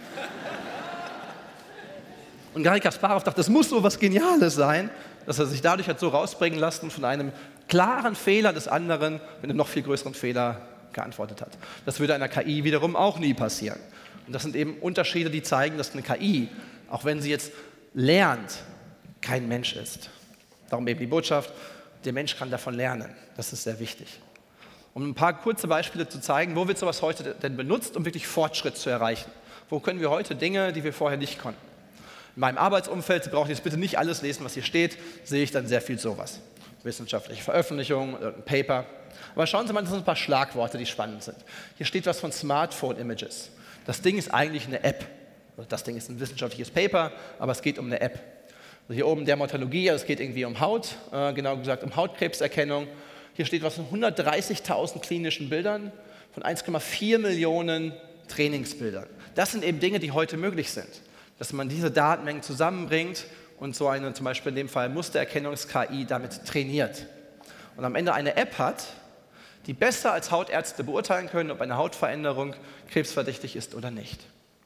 Und Garry Kasparov dachte, das muss so was Geniales sein, dass er sich dadurch hat so rausbringen lassen von einem klaren Fehler des anderen mit einem noch viel größeren Fehler geantwortet hat. Das würde einer K I wiederum auch nie passieren. Und das sind eben Unterschiede, die zeigen, dass eine K I, auch wenn sie jetzt lernt, kein Mensch ist. Darum eben die Botschaft, der Mensch kann davon lernen. Das ist sehr wichtig. Um ein paar kurze Beispiele zu zeigen, wo wird sowas heute denn benutzt, um wirklich Fortschritt zu erreichen? Wo können wir heute Dinge, die wir vorher nicht konnten? In meinem Arbeitsumfeld, Sie brauchen jetzt bitte nicht alles lesen, was hier steht, sehe ich dann sehr viel sowas. Wissenschaftliche Veröffentlichungen, ein Paper. Aber schauen Sie mal, das sind ein paar Schlagworte, die spannend sind. Hier steht was von Smartphone Images. Das Ding ist eigentlich eine App. Das Ding ist ein wissenschaftliches Paper, aber es geht um eine App. Also hier oben Dermatologie, also es geht irgendwie um Haut, äh, genau gesagt um Hautkrebserkennung. Hier steht was von hundertdreißigtausend klinischen Bildern, von eins Komma vier Millionen Trainingsbildern. Das sind eben Dinge, die heute möglich sind. Dass man diese Datenmengen zusammenbringt und so eine, zum Beispiel in dem Fall Mustererkennungs-K I, damit trainiert. Und am Ende eine App hat, die besser als Hautärzte beurteilen können, ob eine Hautveränderung krebsverdächtig ist oder nicht.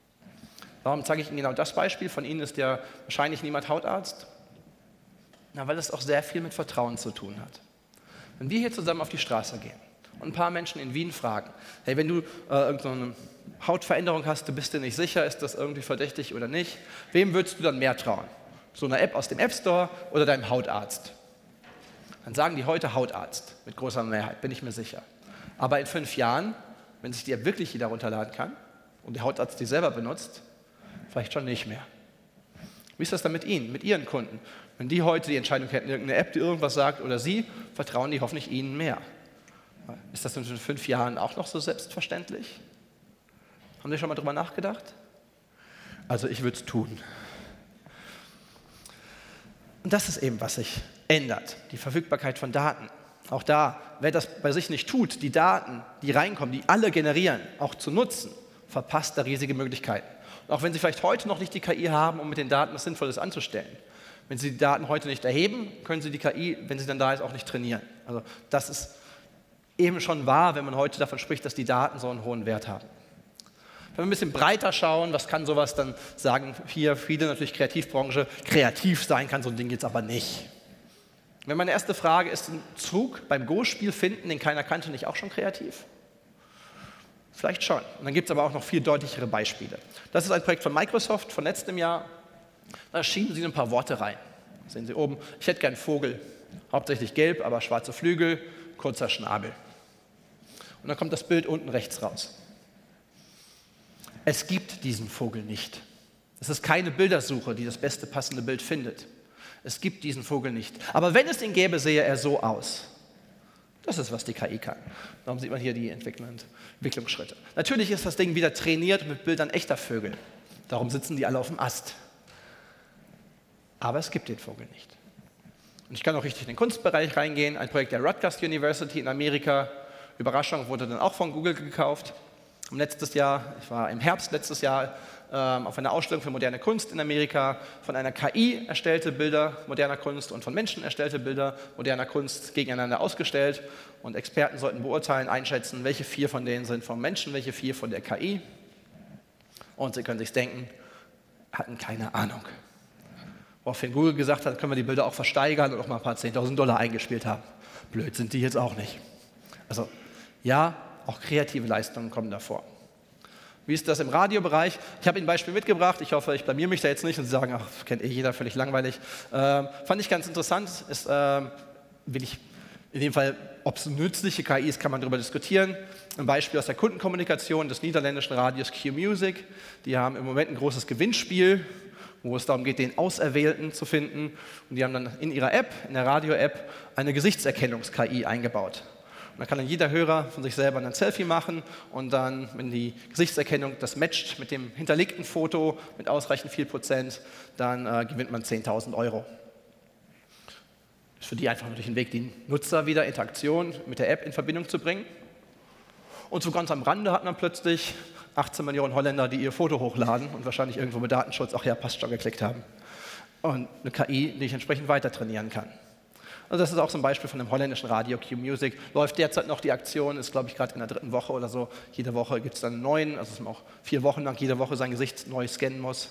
Warum zeige ich Ihnen genau das Beispiel? Von Ihnen ist ja wahrscheinlich niemand Hautarzt. Na, weil es auch sehr viel mit Vertrauen zu tun hat. Wenn wir hier zusammen auf die Straße gehen und ein paar Menschen in Wien fragen, hey, wenn du äh, irgendeine Hautveränderung hast, du bist dir nicht sicher, ist das irgendwie verdächtig oder nicht, wem würdest du dann mehr trauen? So einer App aus dem App Store oder deinem Hautarzt? Dann sagen die heute Hautarzt, mit großer Mehrheit, bin ich mir sicher. Aber in fünf Jahren, wenn sich die App wirklich jeder runterladen kann und der Hautarzt die selber benutzt, vielleicht schon nicht mehr. Wie ist das dann mit Ihnen, mit Ihren Kunden? Wenn die heute die Entscheidung hätten, irgendeine App, die irgendwas sagt, oder Sie, vertrauen die hoffentlich Ihnen mehr. Ist das in fünf Jahren auch noch so selbstverständlich? Haben Sie schon mal drüber nachgedacht? Also ich würde es tun. Und das ist eben, was sich ändert, die Verfügbarkeit von Daten. Auch da, wer das bei sich nicht tut, die Daten, die reinkommen, die alle generieren, auch zu nutzen, verpasst da riesige Möglichkeiten. Und auch wenn Sie vielleicht heute noch nicht die K I haben, um mit den Daten was Sinnvolles anzustellen, wenn Sie die Daten heute nicht erheben, können Sie die K I, wenn sie dann da ist, auch nicht trainieren. Also das ist eben schon wahr, wenn man heute davon spricht, dass die Daten so einen hohen Wert haben. Wenn wir ein bisschen breiter schauen, was kann sowas dann sagen, hier viele natürlich Kreativbranche, kreativ sein kann so ein Ding jetzt aber nicht. Wenn meine erste Frage ist, ein Zug beim Go-Spiel finden, den keiner kannte, nicht auch schon kreativ? Vielleicht schon. Und dann gibt es aber auch noch viel deutlichere Beispiele. Das ist ein Projekt von Microsoft von letztem Jahr, Da schieben Sie ein paar Worte rein. Sehen Sie oben, ich hätte gern einen Vogel, hauptsächlich gelb, aber schwarze Flügel, kurzer Schnabel. Und dann kommt das Bild unten rechts raus. Es gibt diesen Vogel nicht. Es ist keine Bildersuche, die das beste passende Bild findet. Es gibt diesen Vogel nicht. Aber wenn es ihn gäbe, sähe er so aus. Das ist, was die K I kann. Darum sieht man hier die Entwicklungsschritte. Natürlich ist das Ding wieder trainiert mit Bildern echter Vögel. Darum sitzen die alle auf dem Ast. Aber es gibt den Vogel nicht. Und ich kann auch richtig in den Kunstbereich reingehen. Ein Projekt der Rutgers University in Amerika. Überraschung, wurde dann auch von Google gekauft. Und letztes Jahr, ich war im Herbst letztes Jahr ähm, auf einer Ausstellung für moderne Kunst in Amerika, von einer K I erstellte Bilder moderner Kunst und von Menschen erstellte Bilder moderner Kunst gegeneinander ausgestellt. Und Experten sollten beurteilen, einschätzen, welche vier von denen sind vom Menschen, welche vier von der K I. Und Sie können sich denken, hatten keine Ahnung. Woraufhin Google gesagt hat, können wir die Bilder auch versteigern und auch mal ein paar zehntausend Dollar eingespielt haben. Blöd sind die jetzt auch nicht. Also ja, auch kreative Leistungen kommen davor. Wie ist das im Radiobereich? Ich habe Ihnen ein Beispiel mitgebracht. Ich hoffe, ich blamiere mich da jetzt nicht und Sie sagen, ach, kennt eh jeder, völlig langweilig. Ähm, fand ich ganz interessant. Ist, ähm, will ich in dem Fall, ob es nützliche K I ist, kann man darüber diskutieren. Ein Beispiel aus der Kundenkommunikation des niederländischen Radios Q Music. Die haben im Moment ein großes Gewinnspiel, wo es darum geht, den Auserwählten zu finden. Und die haben dann in ihrer App, in der Radio-App, eine Gesichtserkennungs-K I eingebaut. Und dann kann dann jeder Hörer von sich selber ein Selfie machen und dann, wenn die Gesichtserkennung das matcht mit dem hinterlegten Foto mit ausreichend viel Prozent, dann äh, gewinnt man zehntausend Euro. Ist für die einfach natürlich ein Weg, den Nutzer wieder Interaktion mit der App in Verbindung zu bringen. Und so ganz am Rande hat man plötzlich achtzehn Millionen Holländer, die ihr Foto hochladen und wahrscheinlich irgendwo mit Datenschutz, ach ja, passt schon, geklickt haben. Und eine K I, die ich entsprechend weiter trainieren kann. Also das ist auch so ein Beispiel von dem holländischen Radio Q Music. Läuft derzeit noch die Aktion, ist glaube ich gerade in der dritten Woche oder so. Jede Woche gibt es dann einen neuen, also dass man auch vier Wochen lang jede Woche sein Gesicht neu scannen muss.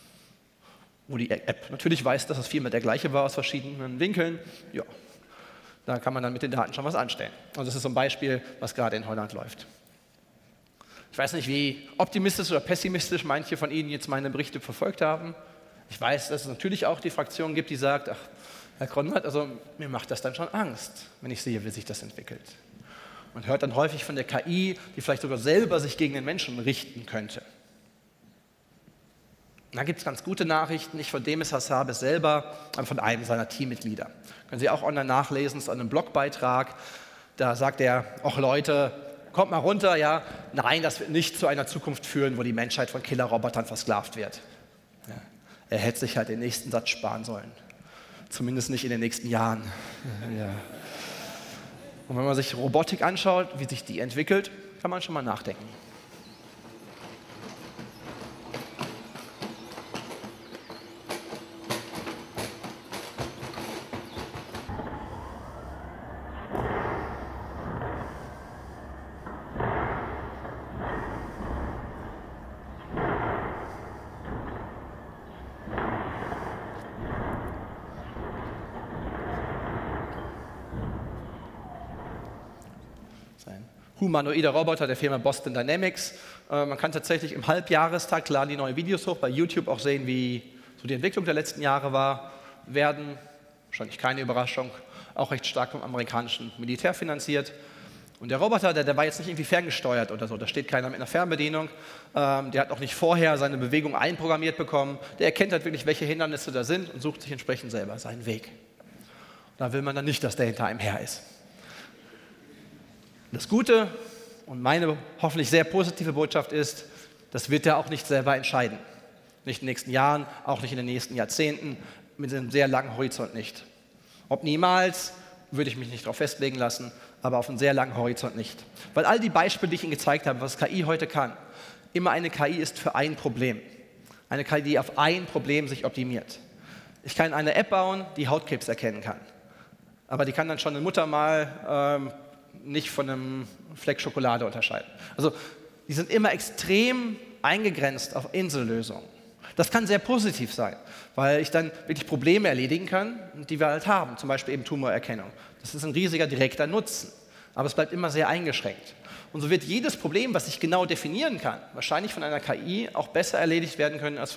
Wo die App natürlich weiß, dass das viermal der gleiche war aus verschiedenen Winkeln. Ja, da kann man dann mit den Daten schon was anstellen. Und das ist so ein Beispiel, was gerade in Holland läuft. Ich weiß nicht, wie optimistisch oder pessimistisch manche von Ihnen jetzt meine Berichte verfolgt haben. Ich weiß, dass es natürlich auch die Fraktion gibt, die sagt, ach, Herr Konrad, also mir macht das dann schon Angst, wenn ich sehe, wie sich das entwickelt. Man hört dann häufig von der K I, die vielleicht sogar selber sich gegen den Menschen richten könnte. Da gibt es ganz gute Nachrichten, nicht von Demis Hassabis selber, aber von einem seiner Teammitglieder. Können Sie auch online nachlesen, es ist einem Blogbeitrag. Da sagt er, auch Leute, kommt mal runter, ja, nein, das wird nicht zu einer Zukunft führen, wo die Menschheit von Killerrobotern versklavt wird. Ja, er hätte sich halt den nächsten Satz sparen sollen. Zumindest nicht in den nächsten Jahren. Ja. Und wenn man sich Robotik anschaut, wie sich die entwickelt, kann man schon mal nachdenken. Humanoider Roboter der Firma Boston Dynamics. Äh, man kann tatsächlich im Halbjahrestag, laden die neue Videos hoch, bei YouTube auch sehen, wie so die Entwicklung der letzten Jahre war, werden, wahrscheinlich keine Überraschung, auch recht stark vom amerikanischen Militär finanziert. Und der Roboter, der, der war jetzt nicht irgendwie ferngesteuert oder so, da steht keiner mit einer Fernbedienung, ähm, der hat auch nicht vorher seine Bewegung einprogrammiert bekommen, der erkennt halt wirklich, welche Hindernisse da sind und sucht sich entsprechend selber seinen Weg. Da will man dann nicht, dass der hinter einem her ist. Das Gute und meine hoffentlich sehr positive Botschaft ist, das wird er auch nicht selber entscheiden. Nicht in den nächsten Jahren, auch nicht in den nächsten Jahrzehnten, mit einem sehr langen Horizont nicht. Ob niemals, würde ich mich nicht darauf festlegen lassen, aber auf einen sehr langen Horizont nicht. Weil all die Beispiele, die ich Ihnen gezeigt habe, was K I heute kann, immer eine K I ist für ein Problem. Eine K I, die auf ein Problem sich optimiert. Ich kann eine App bauen, die Hautkrebs erkennen kann. Aber die kann dann schon eine Mutter mal ähm, nicht von einem Fleck Schokolade unterscheiden. Also die sind immer extrem eingegrenzt auf Insellösungen. Das kann sehr positiv sein, weil ich dann wirklich Probleme erledigen kann, die wir halt haben, zum Beispiel eben Tumorerkennung. Das ist ein riesiger direkter Nutzen, aber es bleibt immer sehr eingeschränkt. Und so wird jedes Problem, was ich genau definieren kann, wahrscheinlich von einer K I auch besser erledigt werden können als von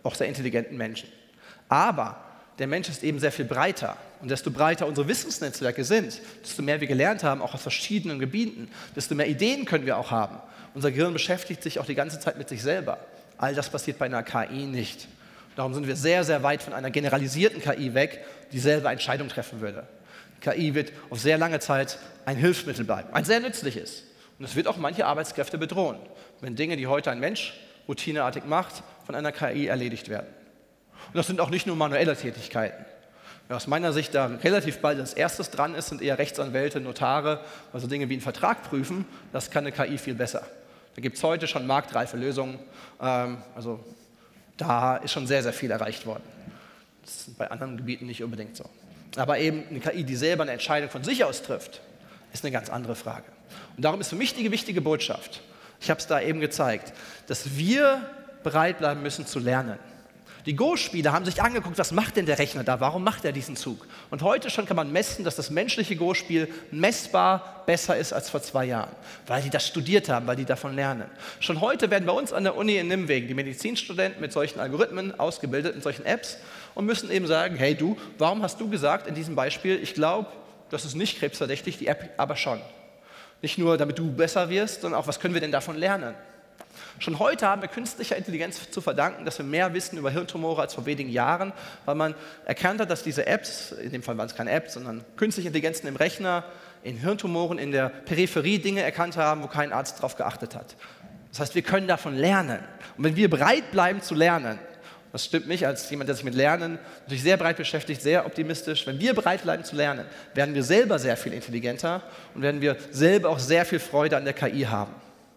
auch sehr intelligenten Menschen. Aber der Mensch ist eben sehr viel breiter. Und desto breiter unsere Wissensnetzwerke sind, desto mehr wir gelernt haben, auch aus verschiedenen Gebieten, desto mehr Ideen können wir auch haben. Unser Gehirn beschäftigt sich auch die ganze Zeit mit sich selber. All das passiert bei einer K I nicht. Darum sind wir sehr, sehr weit von einer generalisierten K I weg, die selber Entscheidungen treffen würde. Die K I wird auf sehr lange Zeit ein Hilfsmittel bleiben, ein sehr nützliches. Und es wird auch manche Arbeitskräfte bedrohen, wenn Dinge, die heute ein Mensch routineartig macht, von einer K I erledigt werden. Und das sind auch nicht nur manuelle Tätigkeiten. Ja, aus meiner Sicht da relativ bald als erstes dran ist, sind eher Rechtsanwälte, Notare, also Dinge wie einen Vertrag prüfen, das kann eine K I viel besser. Da gibt es heute schon marktreife Lösungen, ähm, also da ist schon sehr, sehr viel erreicht worden. Das ist bei anderen Gebieten nicht unbedingt so. Aber eben eine K I, die selber eine Entscheidung von sich aus trifft, ist eine ganz andere Frage. Und darum ist für mich die wichtige Botschaft, ich habe es da eben gezeigt, dass wir bereit bleiben müssen zu lernen. Die Go-Spieler haben sich angeguckt, was macht denn der Rechner da, warum macht er diesen Zug? Und heute schon kann man messen, dass das menschliche Go-Spiel messbar besser ist als vor zwei Jahren, weil die das studiert haben, weil die davon lernen. Schon heute werden bei uns an der Uni in Nimwegen die Medizinstudenten mit solchen Algorithmen ausgebildet, in solchen Apps und müssen eben sagen, hey du, warum hast du gesagt in diesem Beispiel, ich glaube, das ist nicht krebsverdächtig, die App aber schon. Nicht nur, damit du besser wirst, sondern auch, was können wir denn davon lernen? Schon heute haben wir künstlicher Intelligenz zu verdanken, dass wir mehr wissen über Hirntumore als vor wenigen Jahren, weil man erkannt hat, dass diese Apps, in dem Fall waren es keine Apps, sondern künstliche Intelligenzen im Rechner, in Hirntumoren in der Peripherie Dinge erkannt haben, wo kein Arzt darauf geachtet hat. Das heißt, wir können davon lernen. Und wenn wir bereit bleiben zu lernen, das stimmt mich als jemand, der sich mit Lernen natürlich sehr breit beschäftigt, sehr optimistisch, wenn wir bereit bleiben zu lernen, werden wir selber sehr viel intelligenter und werden wir selber auch sehr viel Freude an der K I haben.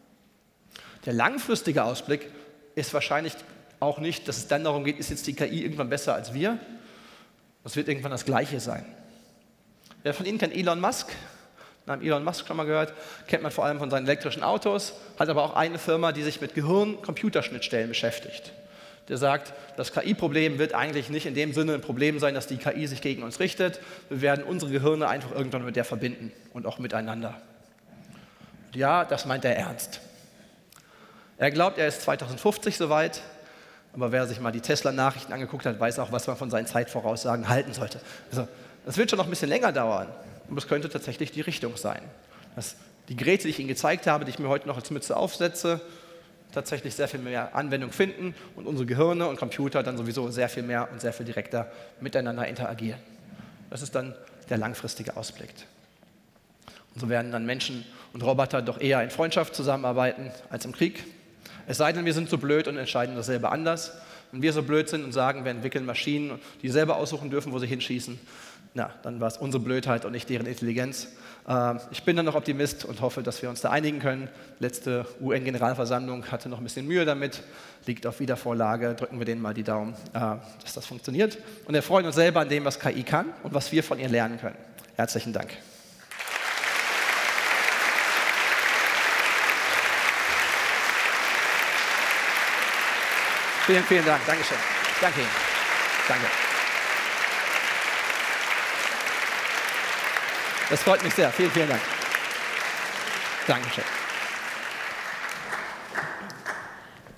Der langfristige Ausblick ist wahrscheinlich auch nicht, dass es dann darum geht, ist jetzt die K I irgendwann besser als wir? Das wird irgendwann das Gleiche sein. Wer von Ihnen kennt Elon Musk? Namen Elon Musk schon mal gehört? Kennt man vor allem von seinen elektrischen Autos, hat aber auch eine Firma, die sich mit Gehirn-Computerschnittstellen beschäftigt. Der sagt, das K I-Problem wird eigentlich nicht in dem Sinne ein Problem sein, dass die K I sich gegen uns richtet. Wir werden unsere Gehirne einfach irgendwann mit der verbinden und auch miteinander. Und ja, das meint er ernst. Er glaubt, er ist zweitausendfünfzig soweit, aber wer sich mal die Tesla-Nachrichten angeguckt hat, weiß auch, was man von seinen Zeitvoraussagen halten sollte. Also, das wird schon noch ein bisschen länger dauern, aber es könnte tatsächlich die Richtung sein. Dass die Geräte, die ich Ihnen gezeigt habe, die ich mir heute noch als Mütze aufsetze, tatsächlich sehr viel mehr Anwendung finden und unsere Gehirne und Computer dann sowieso sehr viel mehr und sehr viel direkter miteinander interagieren. Das ist dann der langfristige Ausblick. Und so werden dann Menschen und Roboter doch eher in Freundschaft zusammenarbeiten als im Krieg. Es sei denn, wir sind so blöd und entscheiden dasselbe anders. Wenn wir so blöd sind und sagen, wir entwickeln Maschinen, die selber aussuchen dürfen, wo sie hinschießen, na, dann war es unsere Blödheit und nicht deren Intelligenz. Äh, ich bin dann noch Optimist und hoffe, dass wir uns da einigen können. Die letzte U N-Generalversammlung hatte noch ein bisschen Mühe damit, liegt auf Wiedervorlage, drücken wir denen mal die Daumen, äh, dass das funktioniert. Und wir freuen uns selber an dem, was K I kann und was wir von ihr lernen können. Herzlichen Dank. Vielen, vielen Dank. Dankeschön. Danke Ihnen. Danke. Das freut mich sehr. Vielen, vielen Dank. Dankeschön.